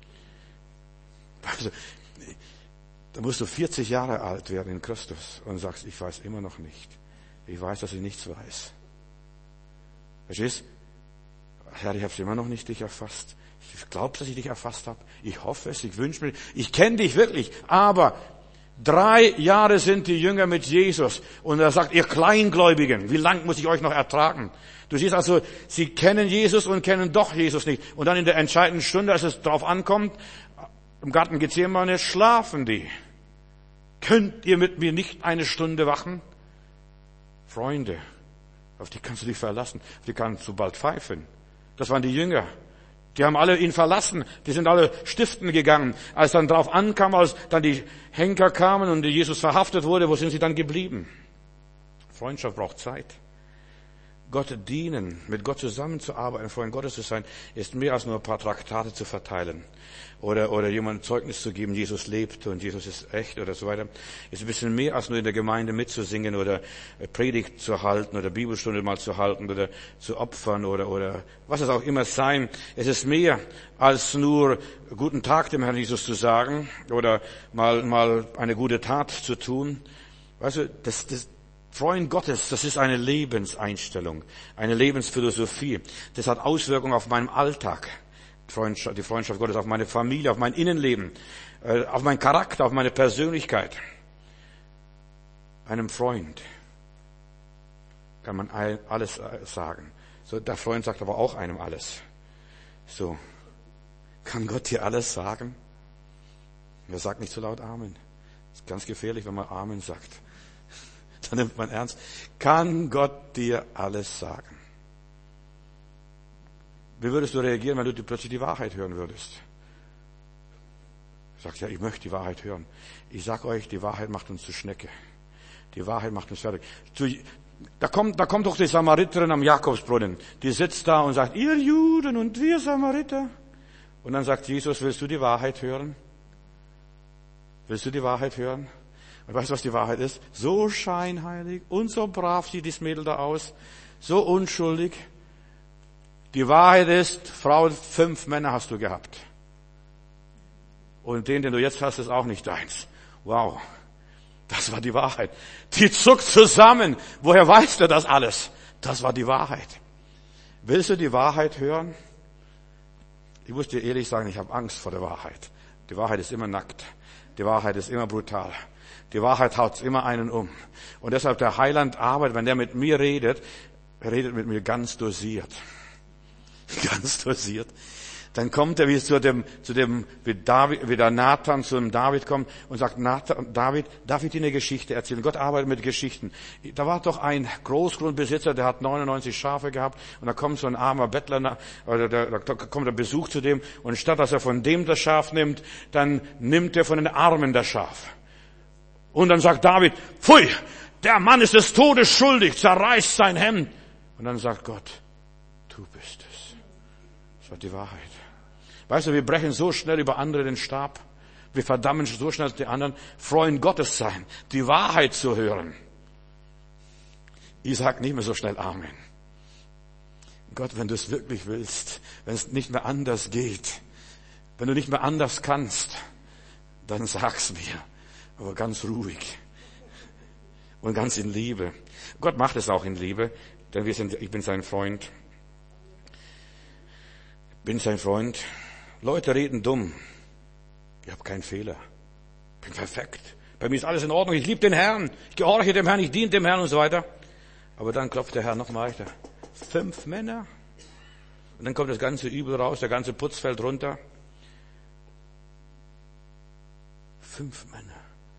Also, da musst du vierzig Jahre alt werden in Christus und sagst, ich weiß immer noch nicht. Ich weiß, dass ich nichts weiß. Verstehst? Herr, ich habe es immer noch nicht dich erfasst. Ich glaube, dass ich dich erfasst habe. Ich hoffe es, ich wünsche mir, ich kenne dich wirklich. Aber drei Jahre sind die Jünger mit Jesus. Und er sagt, ihr Kleingläubigen, wie lang muss ich euch noch ertragen? Du siehst also, sie kennen Jesus und kennen doch Jesus nicht. Und dann in der entscheidenden Stunde, als es drauf ankommt, im Garten Gethsemane schlafen die. Könnt ihr mit mir nicht eine Stunde wachen? Freunde, auf die kannst du dich verlassen. Auf die kannst du bald pfeifen. Das waren die Jünger. Die haben alle ihn verlassen. Die sind alle stiften gegangen. Als dann drauf ankam, als dann die Henker kamen und Jesus verhaftet wurde, wo sind sie dann geblieben? Freundschaft braucht Zeit. Gott dienen, mit Gott zusammenzuarbeiten, ein Freund Gottes zu sein, ist mehr als nur ein paar Traktate zu verteilen oder oder jemandem Zeugnis zu geben, Jesus lebt und Jesus ist echt oder so weiter. Ist ein bisschen mehr als nur in der Gemeinde mitzusingen oder Predigt zu halten oder Bibelstunde mal zu halten oder zu opfern oder oder was es auch immer sein. Es ist mehr als nur guten Tag dem Herrn Jesus zu sagen oder mal mal eine gute Tat zu tun. Weißt du, das das Freund Gottes, das ist eine Lebenseinstellung, eine Lebensphilosophie. Das hat Auswirkungen auf meinen Alltag. Freundschaft, die Freundschaft Gottes auf meine Familie, auf mein Innenleben, auf meinen Charakter, auf meine Persönlichkeit. Einem Freund kann man alles sagen. So, der Freund sagt aber auch einem alles. So, kann Gott dir alles sagen? Wer sagt nicht so laut Amen? Das ist ganz gefährlich, wenn man Amen sagt. Dann nimmt man ernst. Kann Gott dir alles sagen? Wie würdest du reagieren, wenn du plötzlich die Wahrheit hören würdest? Sagt, ja, ich möchte die Wahrheit hören. Ich sag euch, die Wahrheit macht uns zu Schnecke. Die Wahrheit macht uns fertig. Da kommt, da kommt doch die Samariterin am Jakobsbrunnen. Die sitzt da und sagt, ihr Juden und wir Samariter. Und dann sagt Jesus, willst du die Wahrheit hören? Willst du die Wahrheit hören? Und weißt du, was die Wahrheit ist? So scheinheilig und so brav sieht dieses Mädel da aus. So unschuldig. Die Wahrheit ist, Frau, fünf Männer hast du gehabt. Und den, den du jetzt hast, ist auch nicht deins. Wow. Das war die Wahrheit. Die zuckt zusammen. Woher weißt du das alles? Das war die Wahrheit. Willst du die Wahrheit hören? Ich muss dir ehrlich sagen, ich habe Angst vor der Wahrheit. Die Wahrheit ist immer nackt. Die Wahrheit ist immer brutal. Die Wahrheit haut immer einen um. Und deshalb der Heiland arbeitet, wenn der mit mir redet, er redet mit mir ganz dosiert. Ganz dosiert. Dann kommt er wie zu dem, zu dem, wie David, wie der Nathan zu dem David kommt und sagt, Nathan, David, darf ich dir eine Geschichte erzählen? Gott arbeitet mit Geschichten. Da war doch ein Großgrundbesitzer, der hat neunundneunzig Schafe gehabt und da kommt so ein armer Bettler, oder da, da kommt der Besuch zu dem und statt dass er von dem das Schaf nimmt, dann nimmt er von den Armen das Schaf. Und dann sagt David, pfui, der Mann ist des Todes schuldig, zerreißt sein Hemd. Und dann sagt Gott, du bist es. Das war die Wahrheit. Weißt du, wir brechen so schnell über andere den Stab. Wir verdammen so schnell die anderen. Freuen Gottes sein, die Wahrheit zu hören. Ich sag nicht mehr so schnell Amen. Gott, wenn du es wirklich willst, wenn es nicht mehr anders geht, wenn du nicht mehr anders kannst, dann sag's mir. Aber ganz ruhig. Und ganz in Liebe. Gott macht es auch in Liebe, denn wir sind, ich bin sein Freund. Bin sein Freund. Leute reden dumm. Ich habe keinen Fehler. Bin perfekt. Bei mir ist alles in Ordnung. Ich liebe den Herrn. Ich gehorche dem Herrn. Ich diene dem Herrn und so weiter. Aber dann klopft der Herr noch weiter. Fünf Männer. Und dann kommt das ganze Übel raus. Der ganze Putz fällt runter. Fünf Männer.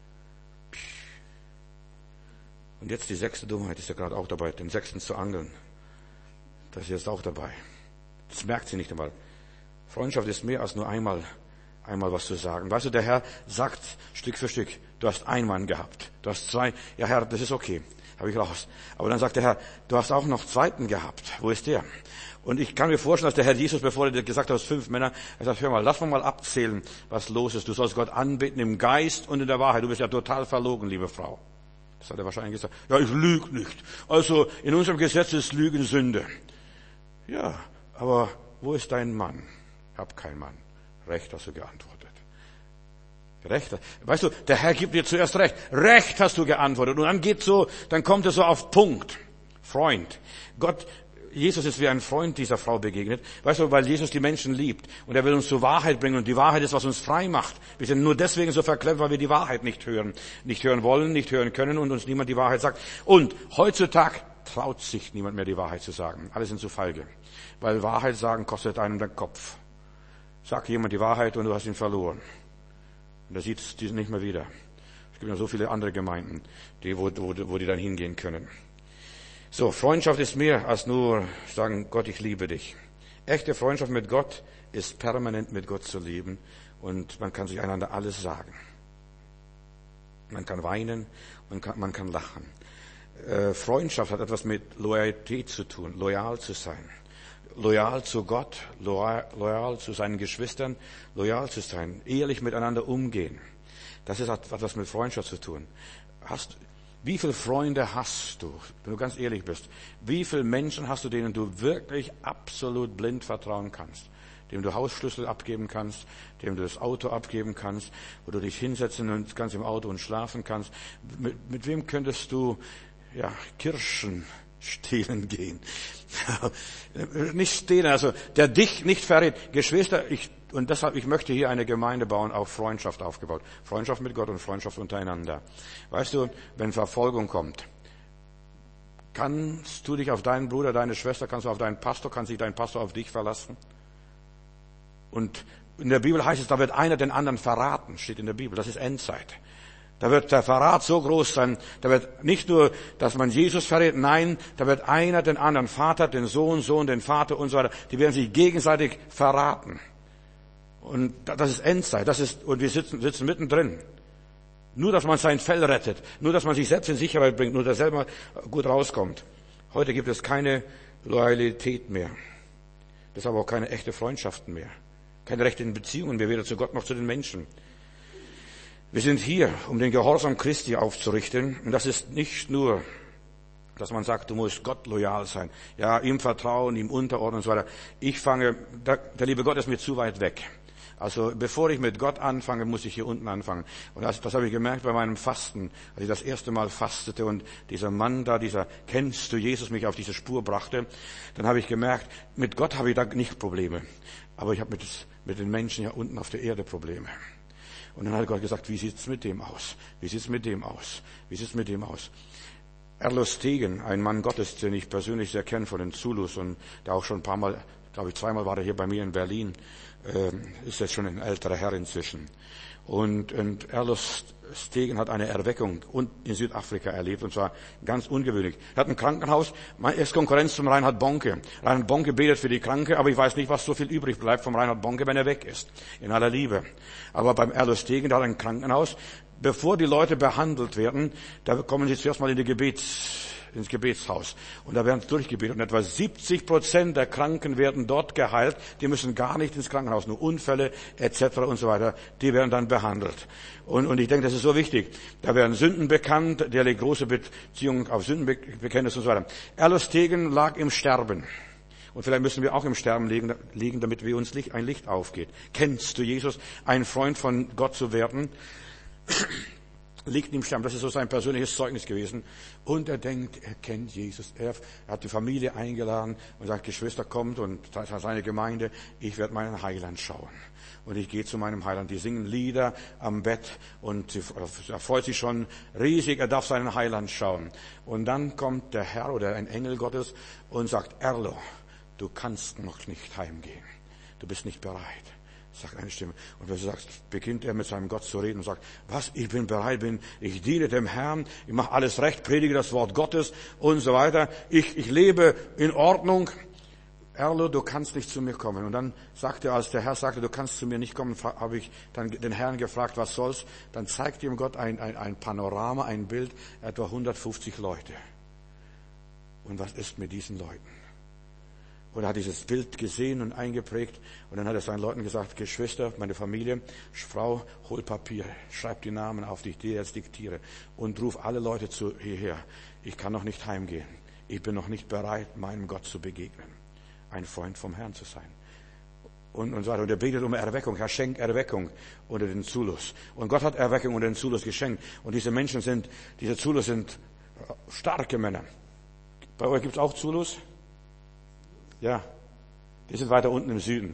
Und jetzt die sechste Dummheit ist ja gerade auch dabei, den sechsten zu angeln. Das ist jetzt auch dabei. Das merkt sie nicht einmal. Freundschaft ist mehr als nur einmal, einmal was zu sagen. Weißt du, der Herr sagt Stück für Stück, du hast einen Mann gehabt, du hast zwei, ja Herr, das ist okay, habe ich raus. Aber dann sagt der Herr, du hast auch noch zweiten gehabt, wo ist der? Und ich kann mir vorstellen, dass der Herr Jesus, bevor er dir gesagt hat, du hast fünf Männer, er sagt, hör mal, lass mal abzählen, was los ist. Du sollst Gott anbeten im Geist und in der Wahrheit. Du bist ja total verlogen, liebe Frau. Das hat er wahrscheinlich gesagt. Ja, ich lüge nicht. Also, in unserem Gesetz ist Lügen Sünde. Ja, aber wo ist dein Mann? Ich hab keinen Mann. Recht hast du geantwortet. Recht. Weißt du, der Herr gibt dir zuerst Recht. Recht hast du geantwortet. Und dann geht so, dann kommt er so auf Punkt. Freund. Gott, Jesus ist wie ein Freund dieser Frau begegnet. Weißt du, weil Jesus die Menschen liebt. Und er will uns zur Wahrheit bringen. Und die Wahrheit ist, was uns frei macht. Wir sind nur deswegen so verklemmt, weil wir die Wahrheit nicht hören. Nicht hören wollen, nicht hören können und uns niemand die Wahrheit sagt. Und heutzutage traut sich niemand mehr, die Wahrheit zu sagen. Alle sind zu feige. Weil Wahrheit sagen kostet einem den Kopf. Sag jemand die Wahrheit und du hast ihn verloren. Und er sieht es nicht mehr wieder. Es gibt ja so viele andere Gemeinden, die, wo, wo, wo die dann hingehen können. So, Freundschaft ist mehr als nur sagen, Gott, ich liebe dich. Echte Freundschaft mit Gott ist permanent mit Gott zu leben und man kann sich einander alles sagen. Man kann weinen, man kann, man kann lachen. Äh, Freundschaft hat etwas mit Loyalität zu tun, loyal zu sein. Loyal zu Gott, loyal, loyal zu seinen Geschwistern, loyal zu sein, ehrlich miteinander umgehen. Das ist, hat etwas mit Freundschaft zu tun. Hast, wie viele Freunde hast du, wenn du ganz ehrlich bist? Wie viele Menschen hast du, denen du wirklich absolut blind vertrauen kannst? Dem du Hausschlüssel abgeben kannst, dem du das Auto abgeben kannst, wo du dich hinsetzen kannst im Auto und schlafen kannst. Mit, mit wem könntest du, ja, Kirschen stehlen gehen? Nicht stehlen, also der dich nicht verrät. Geschwister, ich, und deshalb, ich möchte hier eine Gemeinde bauen, auf Freundschaft aufgebaut. Freundschaft mit Gott und Freundschaft untereinander. Weißt du, wenn Verfolgung kommt, kannst du dich auf deinen Bruder, deine Schwester, kannst du auf deinen Pastor, kann sich dein Pastor auf dich verlassen? Und in der Bibel heißt es, da wird einer den anderen verraten, steht in der Bibel. Das ist Endzeit. Da wird der Verrat so groß sein, da wird nicht nur, dass man Jesus verrät, nein, da wird einer den anderen, Vater, den Sohn, Sohn, den Vater und so weiter, die werden sich gegenseitig verraten. Und das ist Endzeit. Das ist, und wir sitzen, sitzen mittendrin. Nur, dass man sein Fell rettet. Nur, dass man sich selbst in Sicherheit bringt. Nur, dass er selber gut rauskommt. Heute gibt es keine Loyalität mehr. Es aber auch keine echte Freundschaften mehr. Keine rechten Beziehungen mehr, weder zu Gott noch zu den Menschen. Wir sind hier, um den Gehorsam Christi aufzurichten. Und das ist nicht nur, dass man sagt, du musst Gott loyal sein. Ja, ihm vertrauen, ihm unterordnen und so weiter. Ich fange, der, der liebe Gott ist mir zu weit weg. Also bevor ich mit Gott anfange, muss ich hier unten anfangen. Und das, das habe ich gemerkt bei meinem Fasten, als ich das erste Mal fastete und dieser Mann da, dieser kennst du Jesus, mich auf diese Spur brachte, dann habe ich gemerkt, mit Gott habe ich da nicht Probleme. Aber ich habe mit, mit den Menschen hier unten auf der Erde Probleme. Und dann hat Gott gesagt, wie sieht's mit dem aus? Wie sieht's mit dem aus? Wie sieht's mit dem aus? Erlo Stegen, ein Mann Gottes, den ich persönlich sehr kenne von den Zulus und der auch schon ein paar Mal, glaube ich zweimal war er hier bei mir in Berlin, äh, ist jetzt schon ein älterer Herr inzwischen. Und, und Erlo Stegen hat eine Erweckung in Südafrika erlebt, und zwar ganz ungewöhnlich. Er hat ein Krankenhaus, er ist Konkurrenz zum Reinhard Bonke. Reinhard Bonke betet für die Kranke, aber ich weiß nicht, was so viel übrig bleibt vom Reinhard Bonke, wenn er weg ist. In aller Liebe. Aber beim Erlo Stegen, der hat ein Krankenhaus, bevor die Leute behandelt werden, da kommen sie zuerst mal in die Gebets, ins Gebetshaus. Und da werden durchgebetet. Und etwa siebzig Prozent der Kranken werden dort geheilt. Die müssen gar nicht ins Krankenhaus, nur Unfälle et cetera und so weiter. Die werden dann behandelt. Und, und ich denke, das ist so wichtig. Da werden Sünden bekannt. Der legt große Beziehungen auf Sündenbekenntnis und so weiter. Erlo Stegen lag im Sterben. Und vielleicht müssen wir auch im Sterben liegen, liegen, damit wir uns Licht, ein Licht aufgeht. Kennst du Jesus? Ein Freund von Gott zu werden? Liegt im Sterben. Das ist so sein persönliches Zeugnis gewesen. Und er denkt, er kennt Jesus. Er hat die Familie eingeladen und sagt, Geschwister, kommt und seine Gemeinde, ich werde meinen Heiland schauen. Und ich gehe zu meinem Heiland. Die singen Lieder am Bett und er freut sich schon riesig, er darf seinen Heiland schauen. Und dann kommt der Herr oder ein Engel Gottes und sagt, Erlo, du kannst noch nicht heimgehen. Du bist nicht bereit. Sagt eine Stimme. Und wenn du sagst, beginnt er mit seinem Gott zu reden und sagt, was, ich bin bereit, bin, ich diene dem Herrn, ich mache alles recht, predige das Wort Gottes und so weiter. Ich, ich lebe in Ordnung. Erlo, du kannst nicht zu mir kommen. Und dann sagte, als der Herr sagte, du kannst zu mir nicht kommen, habe ich dann den Herrn gefragt, was soll's? Dann zeigte ihm Gott ein, ein, ein Panorama, ein Bild, etwa hundertfünfzig Leute. Und was ist mit diesen Leuten? Und er hat dieses Bild gesehen und eingeprägt. Und dann hat er seinen Leuten gesagt, Geschwister, meine Familie, Frau, hol Papier, schreib die Namen auf, die ich dir jetzt diktiere. Und ruf alle Leute zu hierher. Ich kann noch nicht heimgehen. Ich bin noch nicht bereit, meinem Gott zu begegnen. Ein Freund vom Herrn zu sein. Und, und so weiter. Und er betet um Erweckung. Herr, schenk Erweckung unter den Zulus. Und Gott hat Erweckung unter den Zulus geschenkt. Und diese Menschen sind, diese Zulus sind starke Männer. Bei euch gibt's auch Zulus? Ja, die sind weiter unten im Süden.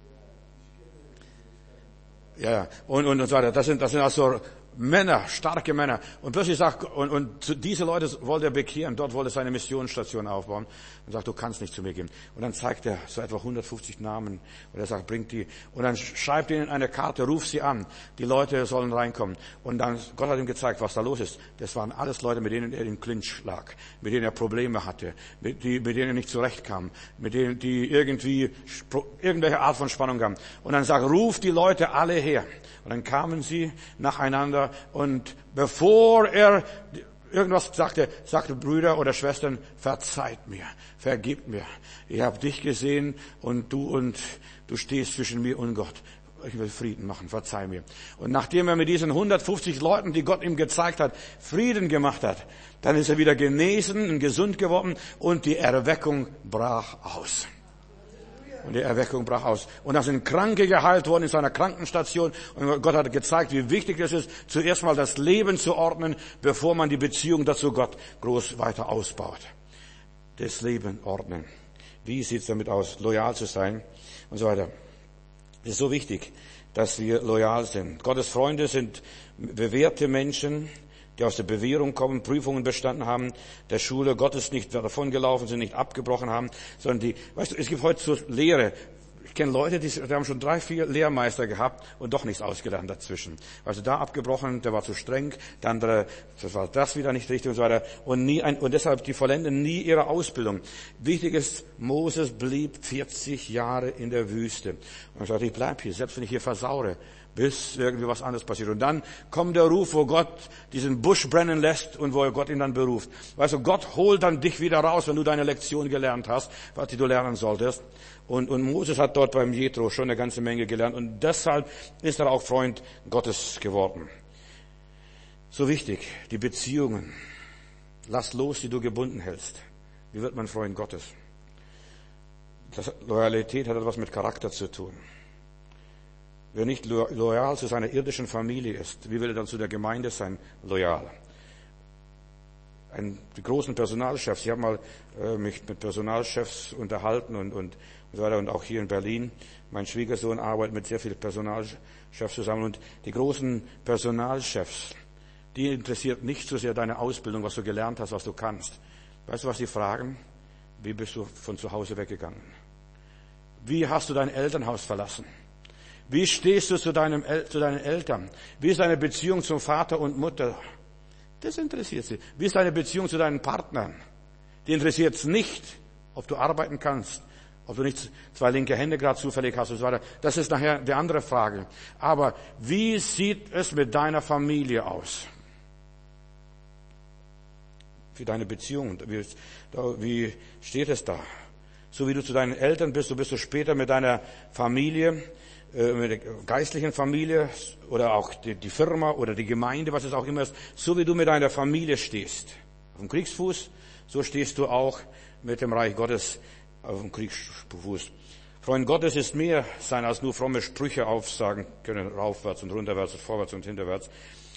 Ja, ja. Und, und, und so weiter. Das sind, das sind also Männer, starke Männer. Und plötzlich sagt, und, und diese Leute wollte er bekehren. Dort wollte er seine Missionsstation aufbauen. Und sagt, du kannst nicht zu mir gehen. Und dann zeigt er so etwa hundertfünfzig Namen. Und er sagt, bringt die. Und dann schreibt ihnen eine Karte, ruft sie an. Die Leute sollen reinkommen. Und dann, Gott hat ihm gezeigt, was da los ist. Das waren alles Leute, mit denen er im Clinch lag. Mit denen er Probleme hatte. Mit, die, mit denen er nicht zurechtkam. Mit denen, die irgendwie, irgendwelche Art von Spannung haben. Und dann sagt, ruft die Leute alle her. Und dann kamen sie nacheinander. Und bevor er irgendwas sagte, sagte Brüder oder Schwestern, verzeiht mir, vergib mir. Ich habe dich gesehen und du und du stehst zwischen mir und Gott. Ich will Frieden machen, verzeih mir. Und nachdem er mit diesen hundertfünfzig Leuten, die Gott ihm gezeigt hat, Frieden gemacht hat, dann ist er wieder genesen und gesund geworden und die Erweckung brach aus. Und die Erweckung brach aus. Und da sind Kranke geheilt worden in seiner Krankenstation. Und Gott hat gezeigt, wie wichtig es ist, zuerst mal das Leben zu ordnen, bevor man die Beziehung dazu Gott groß weiter ausbaut. Das Leben ordnen. Wie sieht's damit aus? Loyal zu sein und so weiter. Es ist so wichtig, dass wir loyal sind. Gottes Freunde sind bewährte Menschen, die aus der Bewährung kommen, Prüfungen bestanden haben, der Schule Gottes nicht davongelaufen sind, nicht abgebrochen haben, sondern die, weißt du, es gibt heute so Lehre, Ich kenne Leute, die, die haben schon drei, vier Lehrmeister gehabt und doch nichts ausgelernt dazwischen. Also da abgebrochen, der war zu streng, der andere, das war das wieder nicht richtig und so weiter. Und nie ein, und deshalb, die vollenden nie ihre Ausbildung. Wichtig ist, Moses blieb vierzig Jahre in der Wüste. Und er sagte, ich bleib hier, selbst wenn ich hier versaure, bis irgendwie was anderes passiert. Und dann kommt der Ruf, wo Gott diesen Busch brennen lässt und wo Gott ihn dann beruft. Weißt du, Gott holt dann dich wieder raus, wenn du deine Lektion gelernt hast, was du lernen solltest. Und, und Moses hat dort beim Jethro schon eine ganze Menge gelernt. Und deshalb ist er auch Freund Gottes geworden. So wichtig, die Beziehungen. Lass los, die du gebunden hältst. Wie wird man Freund Gottes? Das, Loyalität hat etwas mit Charakter zu tun. Wer nicht loyal zu seiner irdischen Familie ist, wie will er dann zu der Gemeinde sein? Loyal. Ein, die großen Personalchefs, ich habe mal äh, mich mit Personalchefs unterhalten und, und, und so weiter, und auch hier in Berlin. Mein Schwiegersohn arbeitet mit sehr vielen Personalchefs zusammen, und die großen Personalchefs, die interessiert nicht so sehr deine Ausbildung, was du gelernt hast, was du kannst. Weißt du, was sie fragen? Wie bist du von zu Hause weggegangen? Wie hast du dein Elternhaus verlassen? Wie stehst du zu, deinem, zu deinen Eltern? Wie ist deine Beziehung zum Vater und Mutter? Das interessiert sie. Wie ist deine Beziehung zu deinen Partnern? Die interessiert es nicht, ob du arbeiten kannst, ob du nicht zwei linke Hände gerade zufällig hast und so weiter. Das ist nachher die andere Frage. Aber wie sieht es mit deiner Familie aus? Für deine Beziehung. Wie, wie steht es da? So wie du zu deinen Eltern bist, so bist du später mit deiner Familie, mit der geistlichen Familie oder auch die, die Firma oder die Gemeinde, was es auch immer ist, so wie du mit deiner Familie stehst, auf dem Kriegsfuß, so stehst du auch mit dem Reich Gottes auf dem Kriegsfuß. Freund Gottes ist mehr sein, als nur fromme Sprüche aufsagen können, raufwärts und runterwärts und vorwärts und hinterwärts.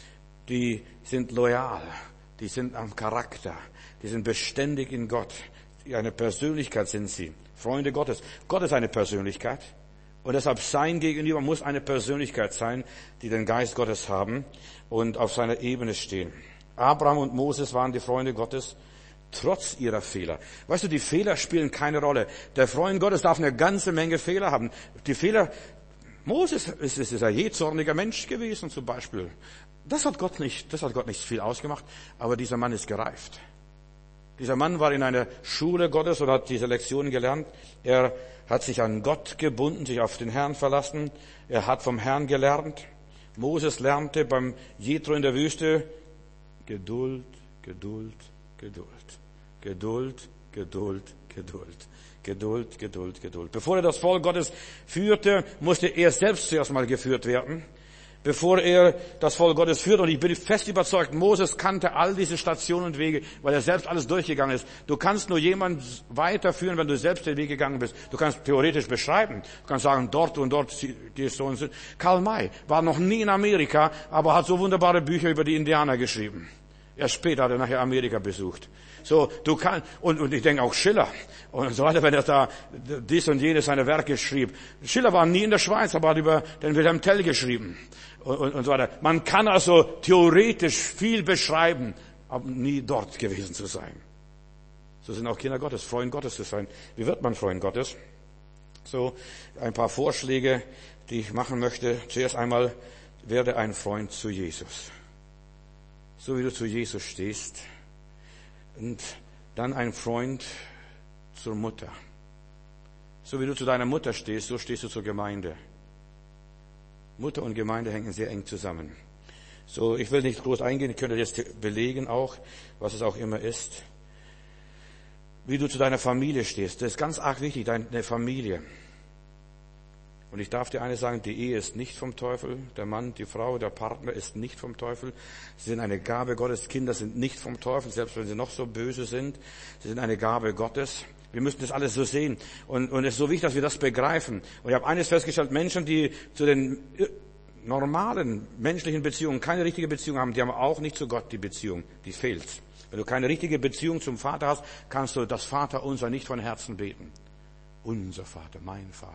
Die sind loyal, die sind am Charakter, die sind beständig in Gott. Eine Persönlichkeit sind sie. Freunde Gottes. Gott ist eine Persönlichkeit. Und deshalb sein Gegenüber muss eine Persönlichkeit sein, die den Geist Gottes haben und auf seiner Ebene stehen. Abraham und Moses waren die Freunde Gottes, trotz ihrer Fehler. Weißt du, die Fehler spielen keine Rolle. Der Freund Gottes darf eine ganze Menge Fehler haben. Die Fehler, Moses ist, ist, ist ein jähzorniger Mensch gewesen zum Beispiel. Das hat Gott nicht, das hat Gott nicht viel ausgemacht, aber dieser Mann ist gereift. Dieser Mann war in einer Schule Gottes und hat diese Lektionen gelernt. Er hat sich an Gott gebunden, sich auf den Herrn verlassen. Er hat vom Herrn gelernt. Moses lernte beim Jethro in der Wüste Geduld, Geduld, Geduld. Geduld, Geduld, Geduld. Geduld, Geduld, Geduld. Bevor er das Volk Gottes führte, musste er selbst zuerst mal geführt werden. Bevor er das Volk Gottes führt. Und ich bin fest überzeugt, Moses kannte all diese Stationen und Wege, weil er selbst alles durchgegangen ist. Du kannst nur jemanden weiterführen, wenn du selbst den Weg gegangen bist. Du kannst theoretisch beschreiben. Du kannst sagen, dort und dort gehst du und so. Karl May war noch nie in Amerika, aber hat so wunderbare Bücher über die Indianer geschrieben. Erst später hat er nachher Amerika besucht. So, du kannst, und, und ich denke auch Schiller und so weiter, wenn er da dies und jenes seine Werke schrieb. Schiller war nie in der Schweiz, aber hat über den Wilhelm Tell geschrieben. Und, und, und so weiter. Man kann also theoretisch viel beschreiben, aber nie dort gewesen zu sein. So sind auch Kinder Gottes, Freund Gottes zu sein. Wie wird man Freund Gottes? So, ein paar Vorschläge, die ich machen möchte. Zuerst einmal, werde ein Freund zu Jesus. So wie du zu Jesus stehst. Und dann ein Freund zur Mutter. So wie du zu deiner Mutter stehst, so stehst du zur Gemeinde. Mutter und Gemeinde hängen sehr eng zusammen. So, ich will nicht groß eingehen, ich könnte jetzt belegen auch, was es auch immer ist. Wie du zu deiner Familie stehst, das ist ganz arg wichtig, deine Familie. Und ich darf dir eines sagen, die Ehe ist nicht vom Teufel, der Mann, die Frau, der Partner ist nicht vom Teufel. Sie sind eine Gabe Gottes, Kinder sind nicht vom Teufel, selbst wenn sie noch so böse sind. Sie sind eine Gabe Gottes. Wir müssen das alles so sehen. Und, und es ist so wichtig, dass wir das begreifen. Und ich habe eines festgestellt, Menschen, die zu den normalen menschlichen Beziehungen keine richtige Beziehung haben, die haben auch nicht zu Gott die Beziehung, die fehlt. Wenn du keine richtige Beziehung zum Vater hast, kannst du das Vaterunser nicht von Herzen beten. Unser Vater, mein Vater.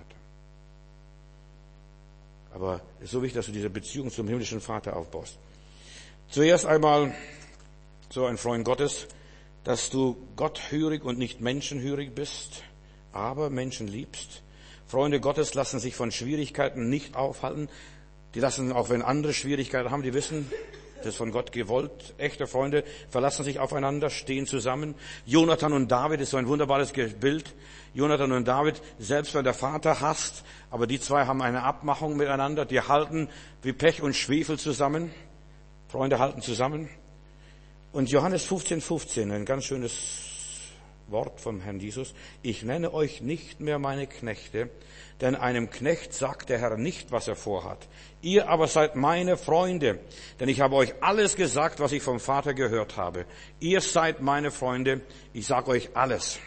Aber es ist so wichtig, dass du diese Beziehung zum himmlischen Vater aufbaust. Zuerst einmal, so ein Freund Gottes, dass du gotthörig und nicht menschenhörig bist, aber Menschen liebst. Freunde Gottes lassen sich von Schwierigkeiten nicht aufhalten. Die lassen, auch wenn andere Schwierigkeiten haben, die wissen, das ist von Gott gewollt. Echte Freunde verlassen sich aufeinander, stehen zusammen. Jonathan und David ist so ein wunderbares Bild. Jonathan und David, selbst wenn der Vater hasst, aber die zwei haben eine Abmachung miteinander. Die halten wie Pech und Schwefel zusammen. Freunde halten zusammen. Und Johannes fünfzehn, fünfzehn, ein ganz schönes Wort vom Herrn Jesus. Ich nenne euch nicht mehr meine Knechte, denn einem Knecht sagt der Herr nicht, was er vorhat. Ihr aber seid meine Freunde, denn ich habe euch alles gesagt, was ich vom Vater gehört habe. Ihr seid meine Freunde, ich sage euch alles.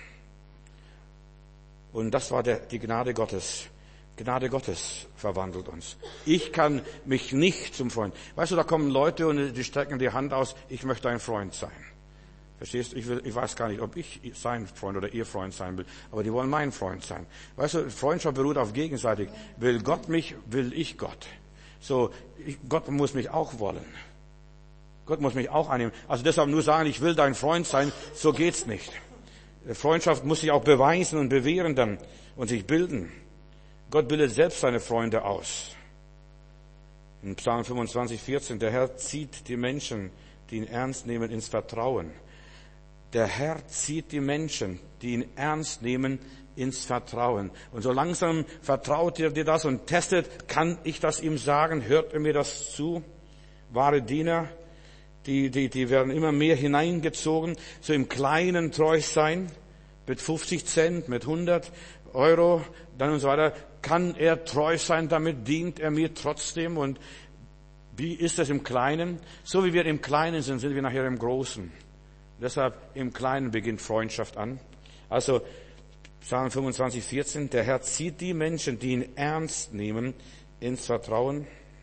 Und das war der, die Gnade Gottes. Gnade Gottes verwandelt uns. Ich kann mich nicht zum Freund. Weißt du, da kommen Leute und die strecken die Hand aus, ich möchte ein Freund sein. Verstehst du? Ich, will, ich weiß gar nicht, ob ich sein Freund oder ihr Freund sein will, aber die wollen mein Freund sein. Weißt du, Freundschaft beruht auf gegenseitig. Will Gott mich, will ich Gott. So, ich, Gott muss mich auch wollen. Gott muss mich auch annehmen. Also deshalb nur sagen, ich will dein Freund sein, so geht's nicht. Freundschaft muss sich auch beweisen und bewähren dann und sich bilden. Gott bildet selbst seine Freunde aus. In Psalm fünfundzwanzig, vierzehn, der Herr zieht die Menschen, die ihn ernst nehmen, ins Vertrauen. Der Herr zieht die Menschen, die ihn ernst nehmen, ins Vertrauen. Und so langsam vertraut er dir das und testet, kann ich das ihm sagen? Hört er mir das zu? Wahre Diener, die, die, die werden immer mehr hineingezogen, so im Kleinen treu sein, mit fünfzig Cent, mit hundert Euro, dann und so weiter. Kann er treu sein, damit dient er mir trotzdem. Und wie ist das im Kleinen? So wie wir im Kleinen sind, sind wir nachher im Großen. Deshalb im Kleinen beginnt Freundschaft an. Also Psalm fünfundzwanzig, vierzehn, der Herr zieht die Menschen, die ihn ernst nehmen, ins Vertrauen.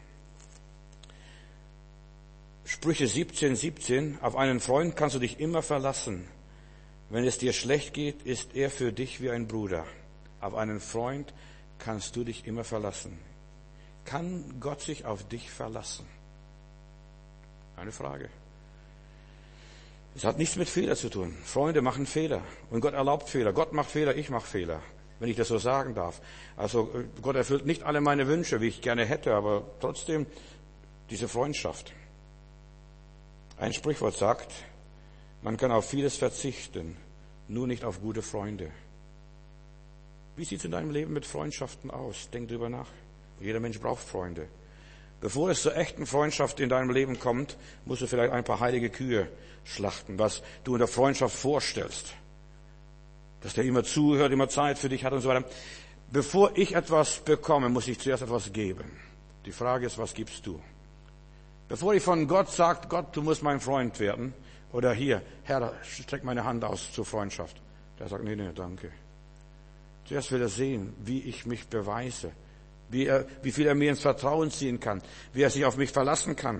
Sprüche siebzehn, siebzehn, auf einen Freund kannst du dich immer verlassen. Wenn es dir schlecht geht, ist er für dich wie ein Bruder. Auf einen Freund kannst du dich immer verlassen. Kann Gott sich auf dich verlassen? Eine Frage. Es hat nichts mit Fehler zu tun. Freunde machen Fehler. Und Gott erlaubt Fehler. Gott macht Fehler, ich mache Fehler. Wenn ich das so sagen darf. Also Gott erfüllt nicht alle meine Wünsche, wie ich gerne hätte, aber trotzdem diese Freundschaft. Ein Sprichwort sagt, man kann auf vieles verzichten, nur nicht auf gute Freunde. Wie sieht es in deinem Leben mit Freundschaften aus? Denk drüber nach. Jeder Mensch braucht Freunde. Bevor es zur echten Freundschaft in deinem Leben kommt, musst du vielleicht ein paar heilige Kühe schlachten, was du in der Freundschaft vorstellst. Dass der immer zuhört, immer Zeit für dich hat und so weiter. Bevor ich etwas bekomme, muss ich zuerst etwas geben. Die Frage ist, was gibst du? Bevor ich von Gott sage, Gott, du musst mein Freund werden, oder hier, Herr, streck meine Hand aus zur Freundschaft. Der sagt, nee, nee, danke. Zuerst will er sehen, wie ich mich beweise, wie, er, wie viel er mir ins Vertrauen ziehen kann, wie er sich auf mich verlassen kann.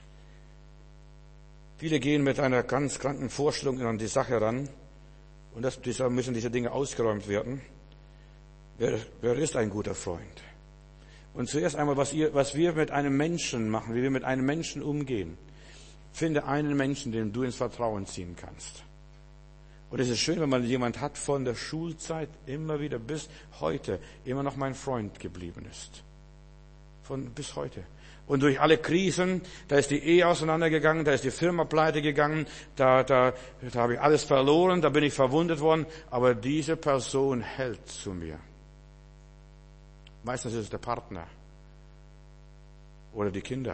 Viele gehen mit einer ganz kranken Vorstellung an die Sache ran und deshalb müssen diese Dinge ausgeräumt werden. Wer, wer ist ein guter Freund? Und zuerst einmal, was, ihr, was wir mit einem Menschen machen, wie wir mit einem Menschen umgehen. Finde einen Menschen, den du ins Vertrauen ziehen kannst. Und es ist schön, wenn man jemand hat von der Schulzeit immer wieder bis heute immer noch mein Freund geblieben ist. Von bis heute. Und durch alle Krisen, da ist die Ehe auseinandergegangen, da ist die Firma pleite gegangen, da, da, da habe ich alles verloren, da bin ich verwundet worden, aber diese Person hält zu mir. Meistens ist es der Partner oder die Kinder.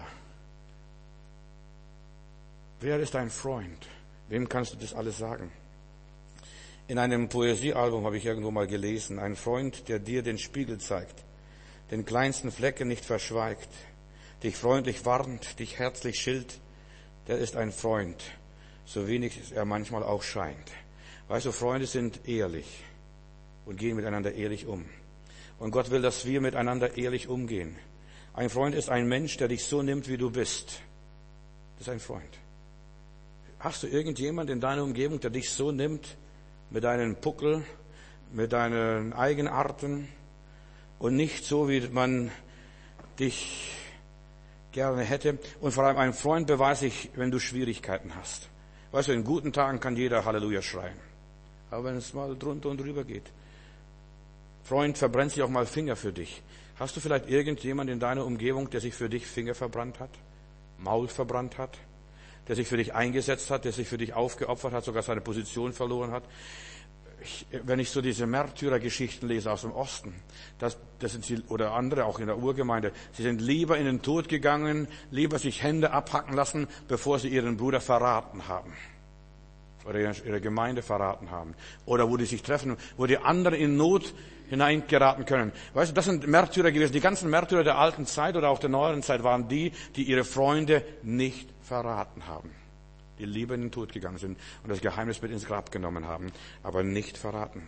Wer ist dein Freund? Wem kannst du das alles sagen? In einem Poesiealbum habe ich irgendwo mal gelesen, ein Freund, der dir den Spiegel zeigt, den kleinsten Flecken nicht verschweigt, dich freundlich warnt, dich herzlich schilt, der ist ein Freund, so wenig er manchmal auch scheint. Weißt du, Freunde sind ehrlich und gehen miteinander ehrlich um. Und Gott will, dass wir miteinander ehrlich umgehen. Ein Freund ist ein Mensch, der dich so nimmt, wie du bist. Das ist ein Freund. Hast du irgendjemand in deiner Umgebung, der dich so nimmt, mit deinen Puckel, mit deinen Eigenarten und nicht so, wie man dich gerne hätte? Und vor allem ein Freund beweise ich, wenn du Schwierigkeiten hast. Weißt du, in guten Tagen kann jeder Halleluja schreien. Aber wenn es mal drunter und drüber geht, Freund verbrennt sich auch mal Finger für dich. Hast du vielleicht irgendjemand in deiner Umgebung, der sich für dich Finger verbrannt hat, Maul verbrannt hat, der sich für dich eingesetzt hat, der sich für dich aufgeopfert hat, sogar seine Position verloren hat? Ich, wenn ich so diese Märtyrergeschichten lese aus dem Osten, das, das sind sie, oder andere auch in der Urgemeinde, sie sind lieber in den Tod gegangen, lieber sich Hände abhacken lassen, bevor sie ihren Bruder verraten haben. Oder ihre Gemeinde verraten haben. Oder wo die sich treffen, wo die anderen in Not hineingeraten können. Weißt du, das sind Märtyrer gewesen. Die ganzen Märtyrer der alten Zeit oder auch der neueren Zeit waren die, die ihre Freunde nicht verraten haben. Die lieber in den Tod gegangen sind und das Geheimnis mit ins Grab genommen haben, aber nicht verraten.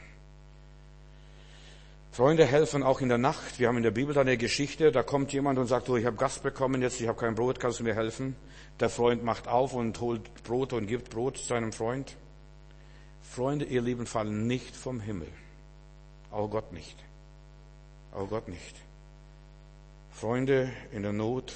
Freunde helfen auch in der Nacht. Wir haben in der Bibel eine Geschichte, da kommt jemand und sagt, oh, ich habe Gast bekommen, jetzt ich habe kein Brot, kannst du mir helfen? Der Freund macht auf und holt Brot und gibt Brot seinem Freund. Freunde, ihr Lieben, fallen nicht vom Himmel. Auch Gott nicht. Auch Gott nicht. Freunde in der Not,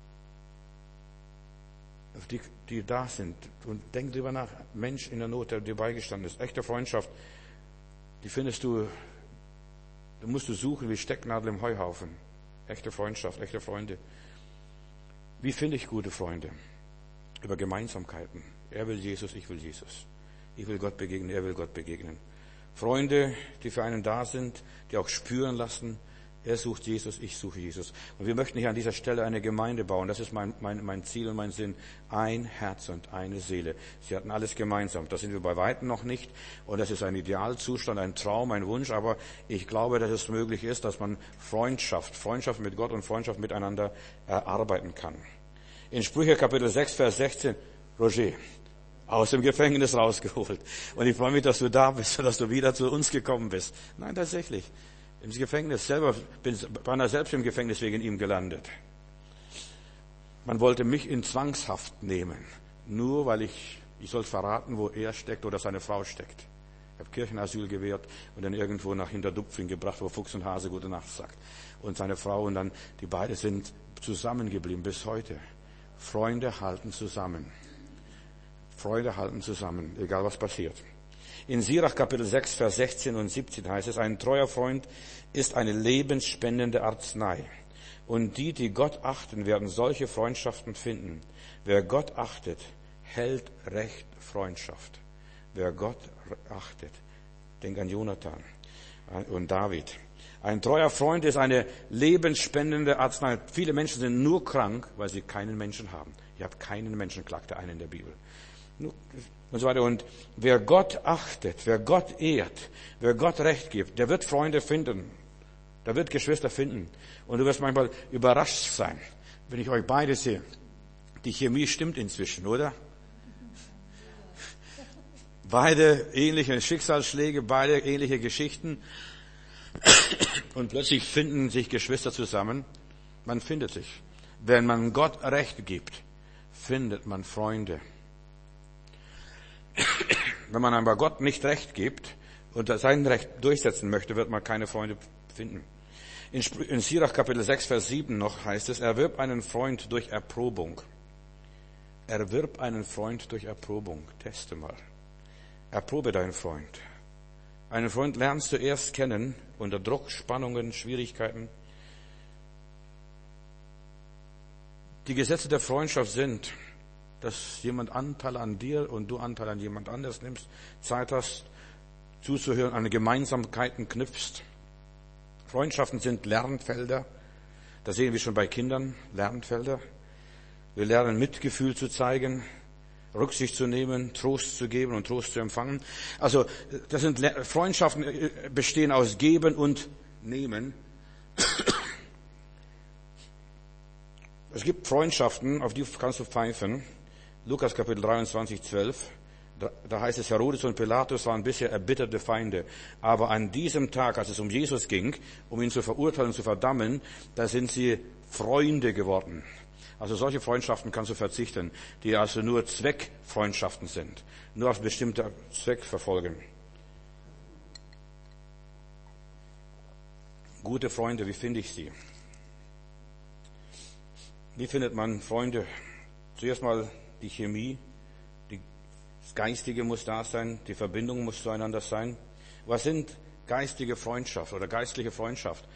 die, die da sind. Und denk drüber nach. Mensch in der Not, der dir beigestanden ist. Echte Freundschaft, die findest du, da musst du suchen wie Stecknadel im Heuhaufen. Echte Freundschaft, echte Freunde. Wie finde ich gute Freunde? Über Gemeinsamkeiten. Er will Jesus, ich will Jesus. Ich will Gott begegnen, er will Gott begegnen. Freunde, die für einen da sind, die auch spüren lassen, er sucht Jesus, ich suche Jesus. Und wir möchten hier an dieser Stelle eine Gemeinde bauen. Das ist mein, mein, mein Ziel und mein Sinn. Ein Herz und eine Seele. Sie hatten alles gemeinsam. Das sind wir bei Weitem noch nicht. Und das ist ein Idealzustand, ein Traum, ein Wunsch. Aber ich glaube, dass es möglich ist, dass man Freundschaft, Freundschaft mit Gott und Freundschaft miteinander erarbeiten kann. In Sprüche Kapitel sechs, Vers sechzehn, Roger, aus dem Gefängnis rausgeholt. Und ich freue mich, dass du da bist und dass du wieder zu uns gekommen bist. Nein, tatsächlich. Ins Gefängnis selber, bin beinahe selbst im Gefängnis wegen ihm gelandet. Man wollte mich in Zwangshaft nehmen. Nur weil ich, ich soll verraten, wo er steckt oder seine Frau steckt. Ich habe Kirchenasyl gewährt und dann irgendwo nach Hinterdupfing gebracht, wo Fuchs und Hase gute Nacht sagt. Und seine Frau und dann, die beiden sind zusammengeblieben bis heute. Freunde halten zusammen. Freunde halten zusammen, egal was passiert. In Sirach Kapitel sechs, Vers sechzehn und siebzehn heißt es, ein treuer Freund ist eine lebensspendende Arznei. Und die, die Gott achten, werden solche Freundschaften finden. Wer Gott achtet, hält recht Freundschaft. Wer Gott achtet, denk an Jonathan und David. Ein treuer Freund ist eine lebensspendende Arznei. Viele Menschen sind nur krank, weil sie keinen Menschen haben. Ihr habt keinen Menschen, klagt der eine in der Bibel. Und so weiter. Und wer Gott achtet, wer Gott ehrt, wer Gott Recht gibt, der wird Freunde finden. Der wird Geschwister finden. Und du wirst manchmal überrascht sein, wenn ich euch beide sehe. Die Chemie stimmt inzwischen, oder? Beide ähnliche Schicksalsschläge, beide ähnliche Geschichten. Und plötzlich finden sich Geschwister zusammen. Man findet sich. Wenn man Gott Recht gibt, findet man Freunde. Wenn man aber Gott nicht Recht gibt und sein Recht durchsetzen möchte, wird man keine Freunde finden. In, in Sirach Kapitel sechs, Vers sieben noch heißt es, erwirb einen Freund durch Erprobung. Erwirb einen Freund durch Erprobung. Teste mal. Erprobe deinen Freund. Einen Freund lernst du erst kennen unter Druck, Spannungen, Schwierigkeiten. Die Gesetze der Freundschaft sind, dass jemand Anteil an dir und du Anteil an jemand anders nimmst, Zeit hast, zuzuhören, an Gemeinsamkeiten knüpfst. Freundschaften sind Lernfelder. Das sehen wir schon bei Kindern, Lernfelder. Wir lernen Mitgefühl zu zeigen, Rücksicht zu nehmen, Trost zu geben und Trost zu empfangen. Also, das sind Freundschaften bestehen aus Geben und Nehmen. Es gibt Freundschaften, auf die kannst du pfeifen. Lukas Kapitel dreiundzwanzig, zwölf. Da, da heißt es, Herodes und Pilatus waren bisher erbitterte Feinde. Aber an diesem Tag, als es um Jesus ging, um ihn zu verurteilen und zu verdammen, da sind sie Freunde geworden. Also solche Freundschaften kannst du verzichten, die also nur Zweckfreundschaften sind, nur auf bestimmter Zweck verfolgen. Gute Freunde, wie finde ich sie? Wie findet man Freunde? Zuerst mal die Chemie, die, das Geistige muss da sein, die Verbindung muss zueinander sein. Was sind geistige Freundschaft oder geistliche Freundschaft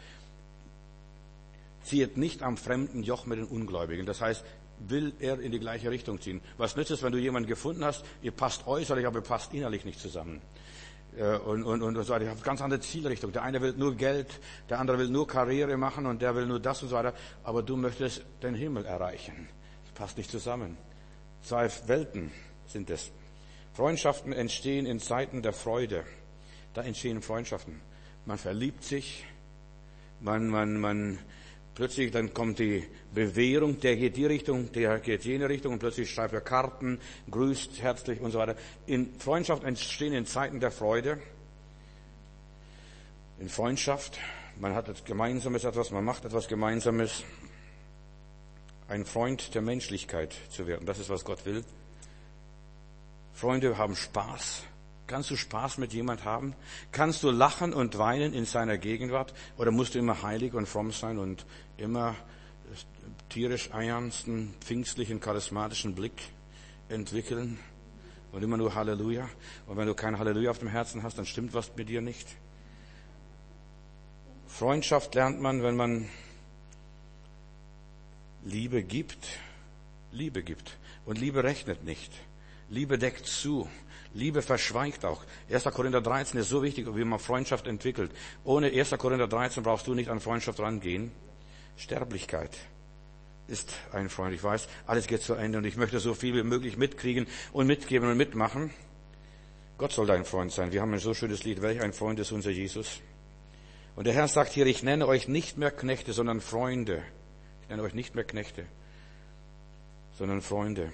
zieht nicht am fremden Joch mit den Ungläubigen. Das heißt, will er in die gleiche Richtung ziehen. Was nützt es, wenn du jemanden gefunden hast, ihr passt äußerlich, aber ihr passt innerlich nicht zusammen. Und, und, und so weiter. Ich habe ganz andere Zielrichtung. Der eine will nur Geld, der andere will nur Karriere machen und der will nur das und so weiter. Aber du möchtest den Himmel erreichen. Das passt nicht zusammen. Zwei Welten sind es. Freundschaften entstehen in Zeiten der Freude. Da entstehen Freundschaften. Man verliebt sich, man, man, man, plötzlich dann kommt die Bewährung, der geht die Richtung, der geht jene Richtung und plötzlich schreibt er Karten, grüßt herzlich und so weiter. In Freundschaft entstehen in Zeiten der Freude. In Freundschaft, man hat etwas Gemeinsames, etwas, man macht etwas Gemeinsames. Ein Freund der Menschlichkeit zu werden, das ist, was Gott will. Freunde haben Spaß. Kannst du Spaß mit jemand haben? Kannst du lachen und weinen in seiner Gegenwart? Oder musst du immer heilig und fromm sein und immer tierisch ernsten, pfingstlichen, charismatischen Blick entwickeln? Und immer nur Halleluja? Und wenn du kein Halleluja auf dem Herzen hast, dann stimmt was mit dir nicht. Freundschaft lernt man, wenn man Liebe gibt. Liebe gibt. Und Liebe rechnet nicht. Liebe deckt zu. Liebe verschweigt auch. erster Korinther dreizehn ist so wichtig, wie man Freundschaft entwickelt. Ohne erster Korinther dreizehn brauchst du nicht an Freundschaft rangehen. Sterblichkeit ist ein Freund. Ich weiß, alles geht zu Ende und ich möchte so viel wie möglich mitkriegen und mitgeben und mitmachen. Gott soll dein Freund sein. Wir haben ein so schönes Lied. Welch ein Freund ist unser Jesus? Und der Herr sagt hier, ich nenne euch nicht mehr Knechte, sondern Freunde. Ich nenne euch nicht mehr Knechte, sondern Freunde.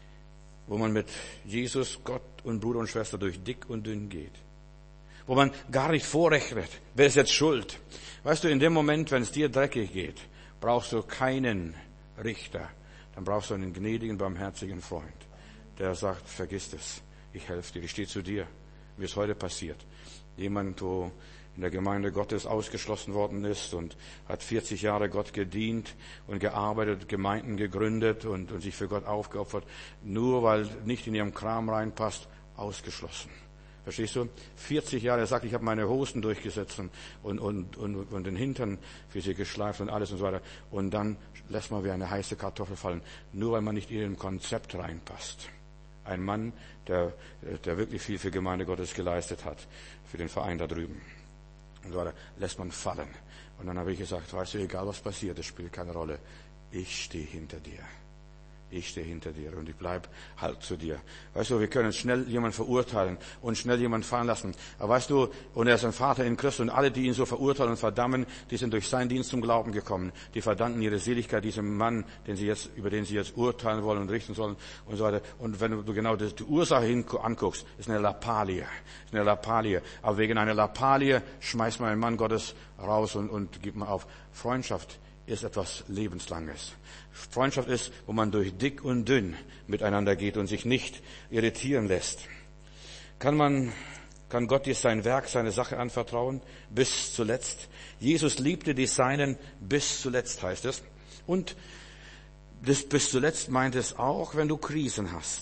Wo man mit Jesus, Gott und Bruder und Schwester durch dick und dünn geht. Wo man gar nicht vorrechnet, wer ist jetzt schuld. Weißt du, in dem Moment, wenn es dir dreckig geht, brauchst du keinen Richter. Dann brauchst du einen gnädigen, barmherzigen Freund, der sagt, vergiss es, ich helfe dir, ich stehe zu dir, wie es heute passiert. Jemand, wo in der Gemeinde Gottes ausgeschlossen worden ist und hat vierzig Jahre Gott gedient und gearbeitet, Gemeinden gegründet und, und sich für Gott aufgeopfert, nur weil nicht in ihrem Kram reinpasst, ausgeschlossen. Verstehst du? vierzig Jahre, er sagt, ich habe meine Hosen durchgesetzt und, und, und, und, und den Hintern für sie geschleift und alles und so weiter. Und dann lässt man wie eine heiße Kartoffel fallen, nur weil man nicht in ihrem Konzept reinpasst. Ein Mann, der, der wirklich viel für Gemeinde Gottes geleistet hat, für den Verein da drüben. Und so weiter, lässt man fallen. Und dann habe ich gesagt, weißt du, egal was passiert, das spielt keine Rolle. Ich stehe hinter dir. Ich stehe hinter dir und ich bleib halt zu dir. Weißt du, wir können schnell jemanden verurteilen und schnell jemanden fahren lassen. Aber weißt du, und er ist ein Vater in Christus und alle, die ihn so verurteilen und verdammen, die sind durch seinen Dienst zum Glauben gekommen. Die verdanken ihre Seligkeit diesem Mann, den sie jetzt, über den sie jetzt urteilen wollen und richten sollen und so weiter. Und wenn du genau die Ursache hin anguckst, ist eine Lappalie. Ist eine Lappalie. Aber wegen einer Lappalie schmeißt man einen Mann Gottes raus und, und gibt man auf. Freundschaft ist etwas Lebenslanges. Freundschaft ist, wo man durch dick und dünn miteinander geht und sich nicht irritieren lässt. Kann man, kann Gott dir sein Werk, seine Sache anvertrauen? Bis zuletzt. Jesus liebte die Seinen bis zuletzt, heißt es. Und das bis zuletzt meint es auch, wenn du Krisen hast.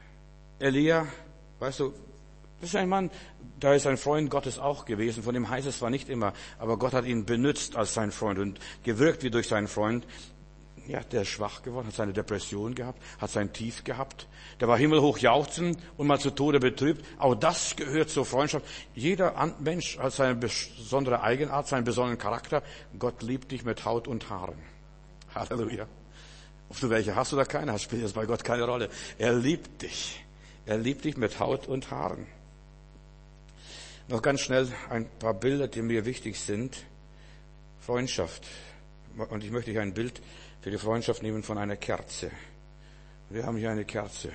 Elia, weißt du, das ist ein Mann, da ist ein Freund Gottes auch gewesen. Von dem heißt es zwar nicht immer, aber Gott hat ihn benutzt als sein Freund und gewirkt wie durch seinen Freund. Ja, der ist schwach geworden, hat seine Depression gehabt, hat sein Tief gehabt. Der war himmelhoch jauchzen und mal zu Tode betrübt. Auch das gehört zur Freundschaft. Jeder Mensch hat seine besondere Eigenart, seinen besonderen Charakter. Gott liebt dich mit Haut und Haaren. Halleluja. Ob du welche hast oder keine hast, spielt jetzt bei Gott keine Rolle. Er liebt dich. Er liebt dich mit Haut und Haaren. Noch ganz schnell ein paar Bilder, die mir wichtig sind. Freundschaft. Und ich möchte hier ein Bild für die Freundschaft nehmen von einer Kerze. Wir haben hier eine Kerze.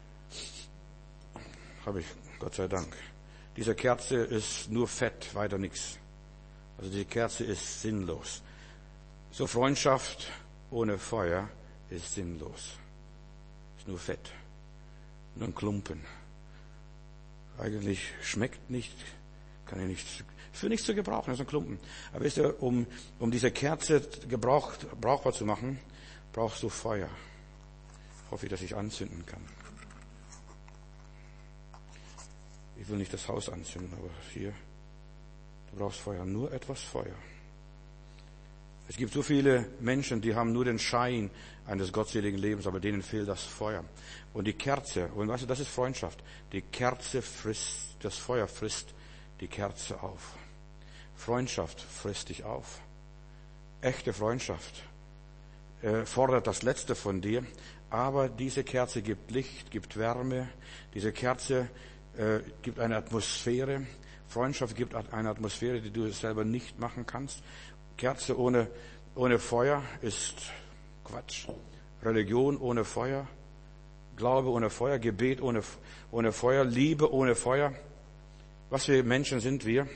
Habe ich, Gott sei Dank. Diese Kerze ist nur Fett, weiter nichts. Also die Kerze ist sinnlos. So Freundschaft ohne Feuer ist sinnlos. Ist nur Fett. Nur ein Klumpen. Eigentlich schmeckt nicht, kann ich nicht, für nichts zu gebrauchen, das ist ein Klumpen. Aber wisst ihr, um, um diese Kerze gebraucht, brauchbar zu machen, brauchst du Feuer. Hoffe ich, dass ich anzünden kann. Ich will nicht das Haus anzünden, aber hier. Du brauchst Feuer, nur etwas Feuer. Es gibt so viele Menschen, die haben nur den Schein eines gottseligen Lebens, aber denen fehlt das Feuer. Und die Kerze, und weißt du, das ist Freundschaft. Die Kerze frisst, das Feuer frisst die Kerze auf. Freundschaft frisst dich auf. Echte Freundschaft äh, fordert das Letzte von dir, aber diese Kerze gibt Licht, gibt Wärme. Diese Kerze äh, gibt eine Atmosphäre. Freundschaft gibt eine Atmosphäre, die du selber nicht machen kannst. Kerze ohne, ohne Feuer ist Quatsch. Religion ohne Feuer, Glaube ohne Feuer, Gebet ohne, ohne Feuer, Liebe ohne Feuer. Was für Menschen sind wir?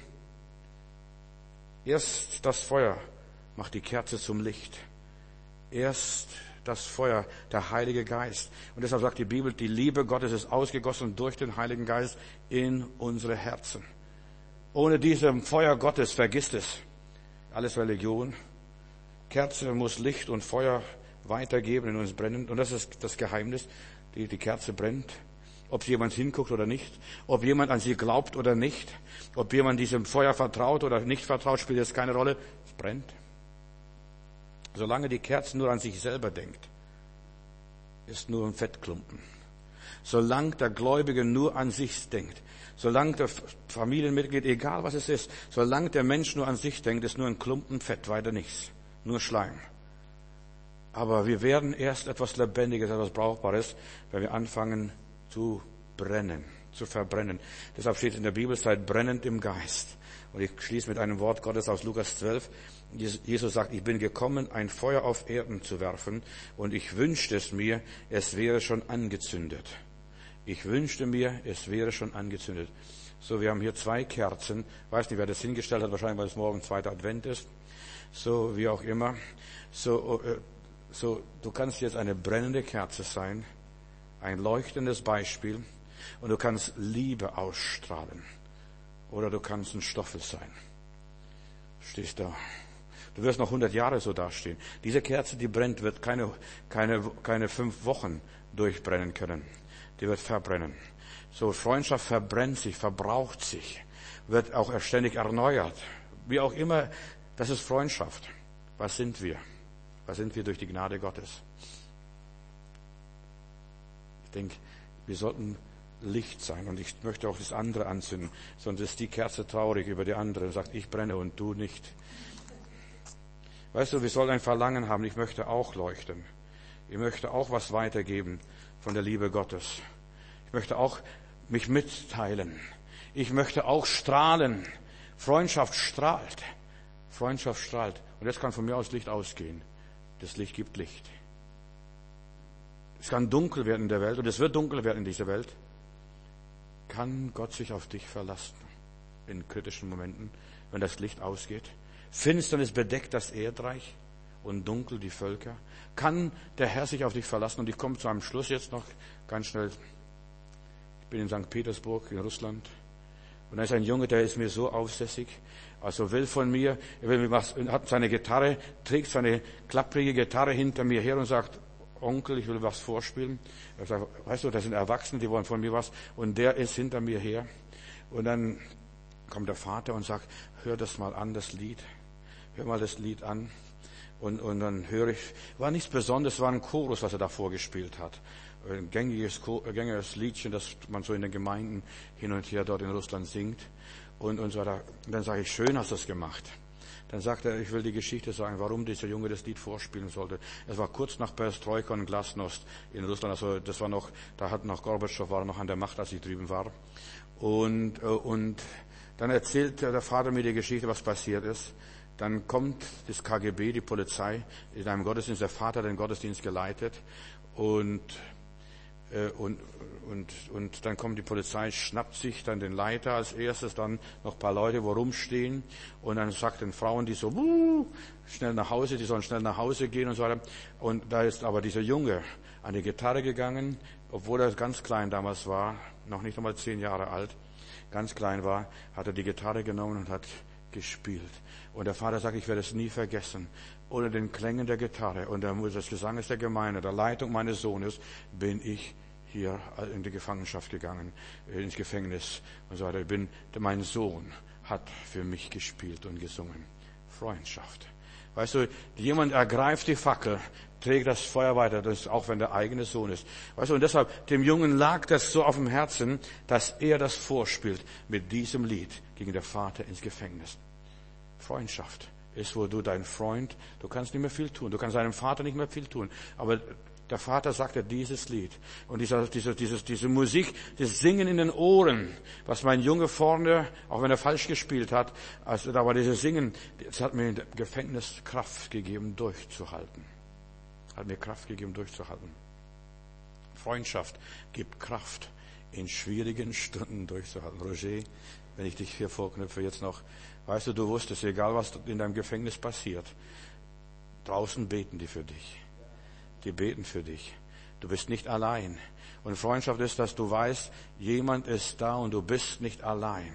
Erst das Feuer macht die Kerze zum Licht. Erst das Feuer, der Heilige Geist. Und deshalb sagt die Bibel, die Liebe Gottes ist ausgegossen durch den Heiligen Geist in unsere Herzen. Ohne diesem Feuer Gottes, vergisst es. Alles Religion. Kerze muss Licht und Feuer weitergeben, in uns brennen. Und das ist das Geheimnis. Die, die Kerze brennt. Ob jemand hinguckt oder nicht. Ob jemand an sie glaubt oder nicht. Ob jemand diesem Feuer vertraut oder nicht vertraut, spielt jetzt keine Rolle. Es brennt. Solange die Kerze nur an sich selber denkt, ist nur ein Fettklumpen. Solange der Gläubige nur an sich denkt, solange der Familienmitglied, egal was es ist, solange der Mensch nur an sich denkt, ist nur ein Klumpen Fett, weiter nichts, nur Schleim. Aber wir werden erst etwas Lebendiges, etwas Brauchbares, wenn wir anfangen zu brennen, zu verbrennen. Deshalb steht in der Bibel, seid brennend im Geist. Und ich schließe mit einem Wort Gottes aus Lukas zwölf. Jesus sagt, ich bin gekommen, ein Feuer auf Erden zu werfen, und ich wünschte es mir, es wäre schon angezündet. Ich wünschte mir, es wäre schon angezündet. So, wir haben hier zwei Kerzen. Weiß nicht, wer das hingestellt hat, wahrscheinlich, weil es morgen zweiter Advent ist. So, wie auch immer. So, so, du kannst jetzt eine brennende Kerze sein, ein leuchtendes Beispiel, und du kannst Liebe ausstrahlen. Oder du kannst ein Stoffel sein. Stehst da. Du wirst noch hundert Jahre so dastehen. Diese Kerze, die brennt, wird keine, keine, keine fünf Wochen durchbrennen können. Die wird verbrennen. So, Freundschaft verbrennt sich, verbraucht sich, wird auch ständig erneuert. Wie auch immer, das ist Freundschaft. Was sind wir? Was sind wir durch die Gnade Gottes? Ich denke, wir sollten Licht sein, und ich möchte auch das andere anzünden, sonst ist die Kerze traurig über die andere und sagt, ich brenne und du nicht. Weißt du, wir sollen ein Verlangen haben, ich möchte auch leuchten. Ich möchte auch was weitergeben von der Liebe Gottes. Ich möchte auch mich mitteilen. Ich möchte auch strahlen. Freundschaft strahlt. Freundschaft strahlt. Und jetzt kann von mir aus Licht ausgehen. Das Licht gibt Licht. Es kann dunkel werden in der Welt, und es wird dunkel werden in dieser Welt. Kann Gott sich auf dich verlassen in kritischen Momenten, wenn das Licht ausgeht? Finsternis bedeckt das Erdreich und dunkel die Völker. Kann der Herr sich auf dich verlassen? Und ich komme zu einem Schluss jetzt noch ganz schnell. Ich bin in Sankt Petersburg in Russland, und da ist ein Junge, der ist mir so aufsässig, also will von mir, er will mir was, hat seine Gitarre, trägt seine klapprige Gitarre hinter mir her und sagt, Onkel, ich will was vorspielen. Er sagt, weißt du, das sind Erwachsene, die wollen von mir was. Und der ist hinter mir her. Und dann kommt der Vater und sagt, hör das mal an, das Lied. Hör mal das Lied an. Und, und dann höre ich, war nichts Besonderes, war ein Chorus, was er da vorgespielt hat. Ein gängiges, gängiges Liedchen, das man so in den Gemeinden hin und her dort in Russland singt. Und, und so weiter. Und dann sage ich, schön hast du das gemacht. Dann sagt er, ich will die Geschichte sagen, warum dieser Junge das Lied vorspielen sollte. Es war kurz nach Perestroika und Glasnost in Russland. Also das war noch, da hat noch Gorbatschow war noch an der Macht, als ich drüben war. Und, und dann erzählt der Vater mir die Geschichte, was passiert ist. Dann kommt das K G B, die Polizei, in einem Gottesdienst. Der Vater hat den Gottesdienst geleitet. Und Und, und, und dann kommt die Polizei, schnappt sich dann den Leiter als erstes, dann noch ein paar Leute, wo rumstehen, und dann sagt den Frauen, die so, uh, schnell nach Hause, die sollen schnell nach Hause gehen und so weiter. Und da ist aber dieser Junge an die Gitarre gegangen, obwohl er ganz klein damals war, noch nicht einmal zehn Jahre alt, ganz klein war, hat er die Gitarre genommen und hat gespielt. Und der Vater sagt, ich werde es nie vergessen. Unter den Klängen der Gitarre und der, des Gesanges der Gemeinde, der Leitung meines Sohnes, bin ich hier in die Gefangenschaft gegangen, ins Gefängnis und so weiter. Ich bin, mein Sohn hat für mich gespielt und gesungen. Freundschaft. Weißt du, jemand ergreift die Fackel, trägt das Feuer weiter, das ist auch wenn der eigene Sohn ist. Weißt du, und deshalb, dem Jungen lag das so auf dem Herzen, dass er das vorspielt mit diesem Lied gegen den Vater ins Gefängnis. Freundschaft ist, wo du dein Freund, du kannst nicht mehr viel tun, du kannst deinem Vater nicht mehr viel tun, aber der Vater sagte dieses Lied und dieser, diese, diese, diese Musik, das Singen in den Ohren, was mein Junge vorne, auch wenn er falsch gespielt hat, also da war dieses Singen, das hat mir im Gefängnis Kraft gegeben, durchzuhalten. Hat mir Kraft gegeben, durchzuhalten. Freundschaft gibt Kraft, in schwierigen Stunden durchzuhalten. Roger, wenn ich dich hier vorknüpfe jetzt noch, weißt du, du wusstest, egal was in deinem Gefängnis passiert, draußen beten die für dich. Die beten für dich. Du bist nicht allein. Und Freundschaft ist, dass du weißt, jemand ist da und du bist nicht allein.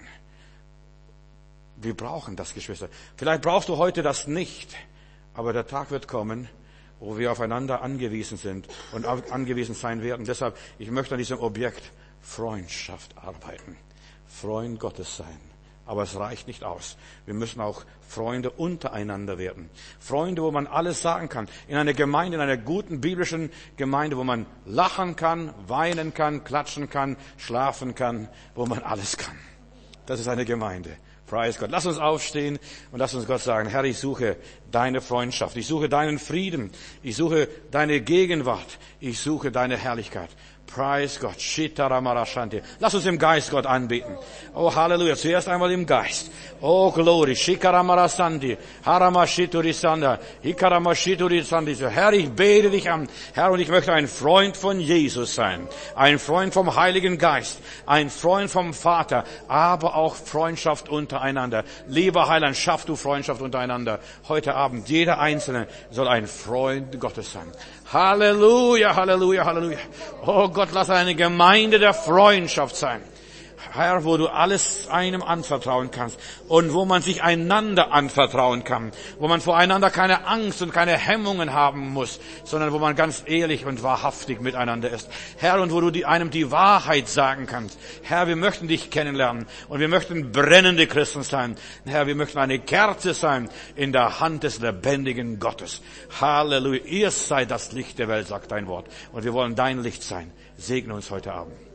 Wir brauchen das, Geschwister. Vielleicht brauchst du heute das nicht, aber der Tag wird kommen, wo wir aufeinander angewiesen sind und angewiesen sein werden. Deshalb, ich möchte an diesem Objekt Freundschaft arbeiten. Freund Gottes sein. Aber es reicht nicht aus. Wir müssen auch Freunde untereinander werden. Freunde, wo man alles sagen kann. In einer Gemeinde, in einer guten biblischen Gemeinde, wo man lachen kann, weinen kann, klatschen kann, schlafen kann, wo man alles kann. Das ist eine Gemeinde. Preis Gott. Lass uns aufstehen und lass uns Gott sagen, Herr, ich suche deine Freundschaft. Ich suche deinen Frieden. Ich suche deine Gegenwart. Ich suche deine Herrlichkeit. Preis Gott. Shitaramarashanti. Lass uns im Geist Gott anbeten. Oh, Halleluja. Zuerst einmal im Geist. Oh, Glory. Shikaramarasandi. Haramashiturisanda. Hikaramashiturisandi. Herr, ich bete dich an. Herr, und ich möchte ein Freund von Jesus sein. Ein Freund vom Heiligen Geist. Ein Freund vom Vater. Aber auch Freundschaft untereinander. Lieber Heiland, schaff du Freundschaft untereinander. Heute Abend, jeder Einzelne soll ein Freund Gottes sein. Halleluja, Halleluja, Halleluja. Oh Gott, lass eine Gemeinde der Freundschaft sein. Herr, wo du alles einem anvertrauen kannst und wo man sich einander anvertrauen kann, wo man voreinander keine Angst und keine Hemmungen haben muss, sondern wo man ganz ehrlich und wahrhaftig miteinander ist. Herr, und wo du die, einem die Wahrheit sagen kannst. Herr, wir möchten dich kennenlernen und wir möchten brennende Christen sein. Herr, wir möchten eine Kerze sein in der Hand des lebendigen Gottes. Halleluja. Ihr seid das Licht der Welt, sagt dein Wort. Und wir wollen dein Licht sein. Segne uns heute Abend.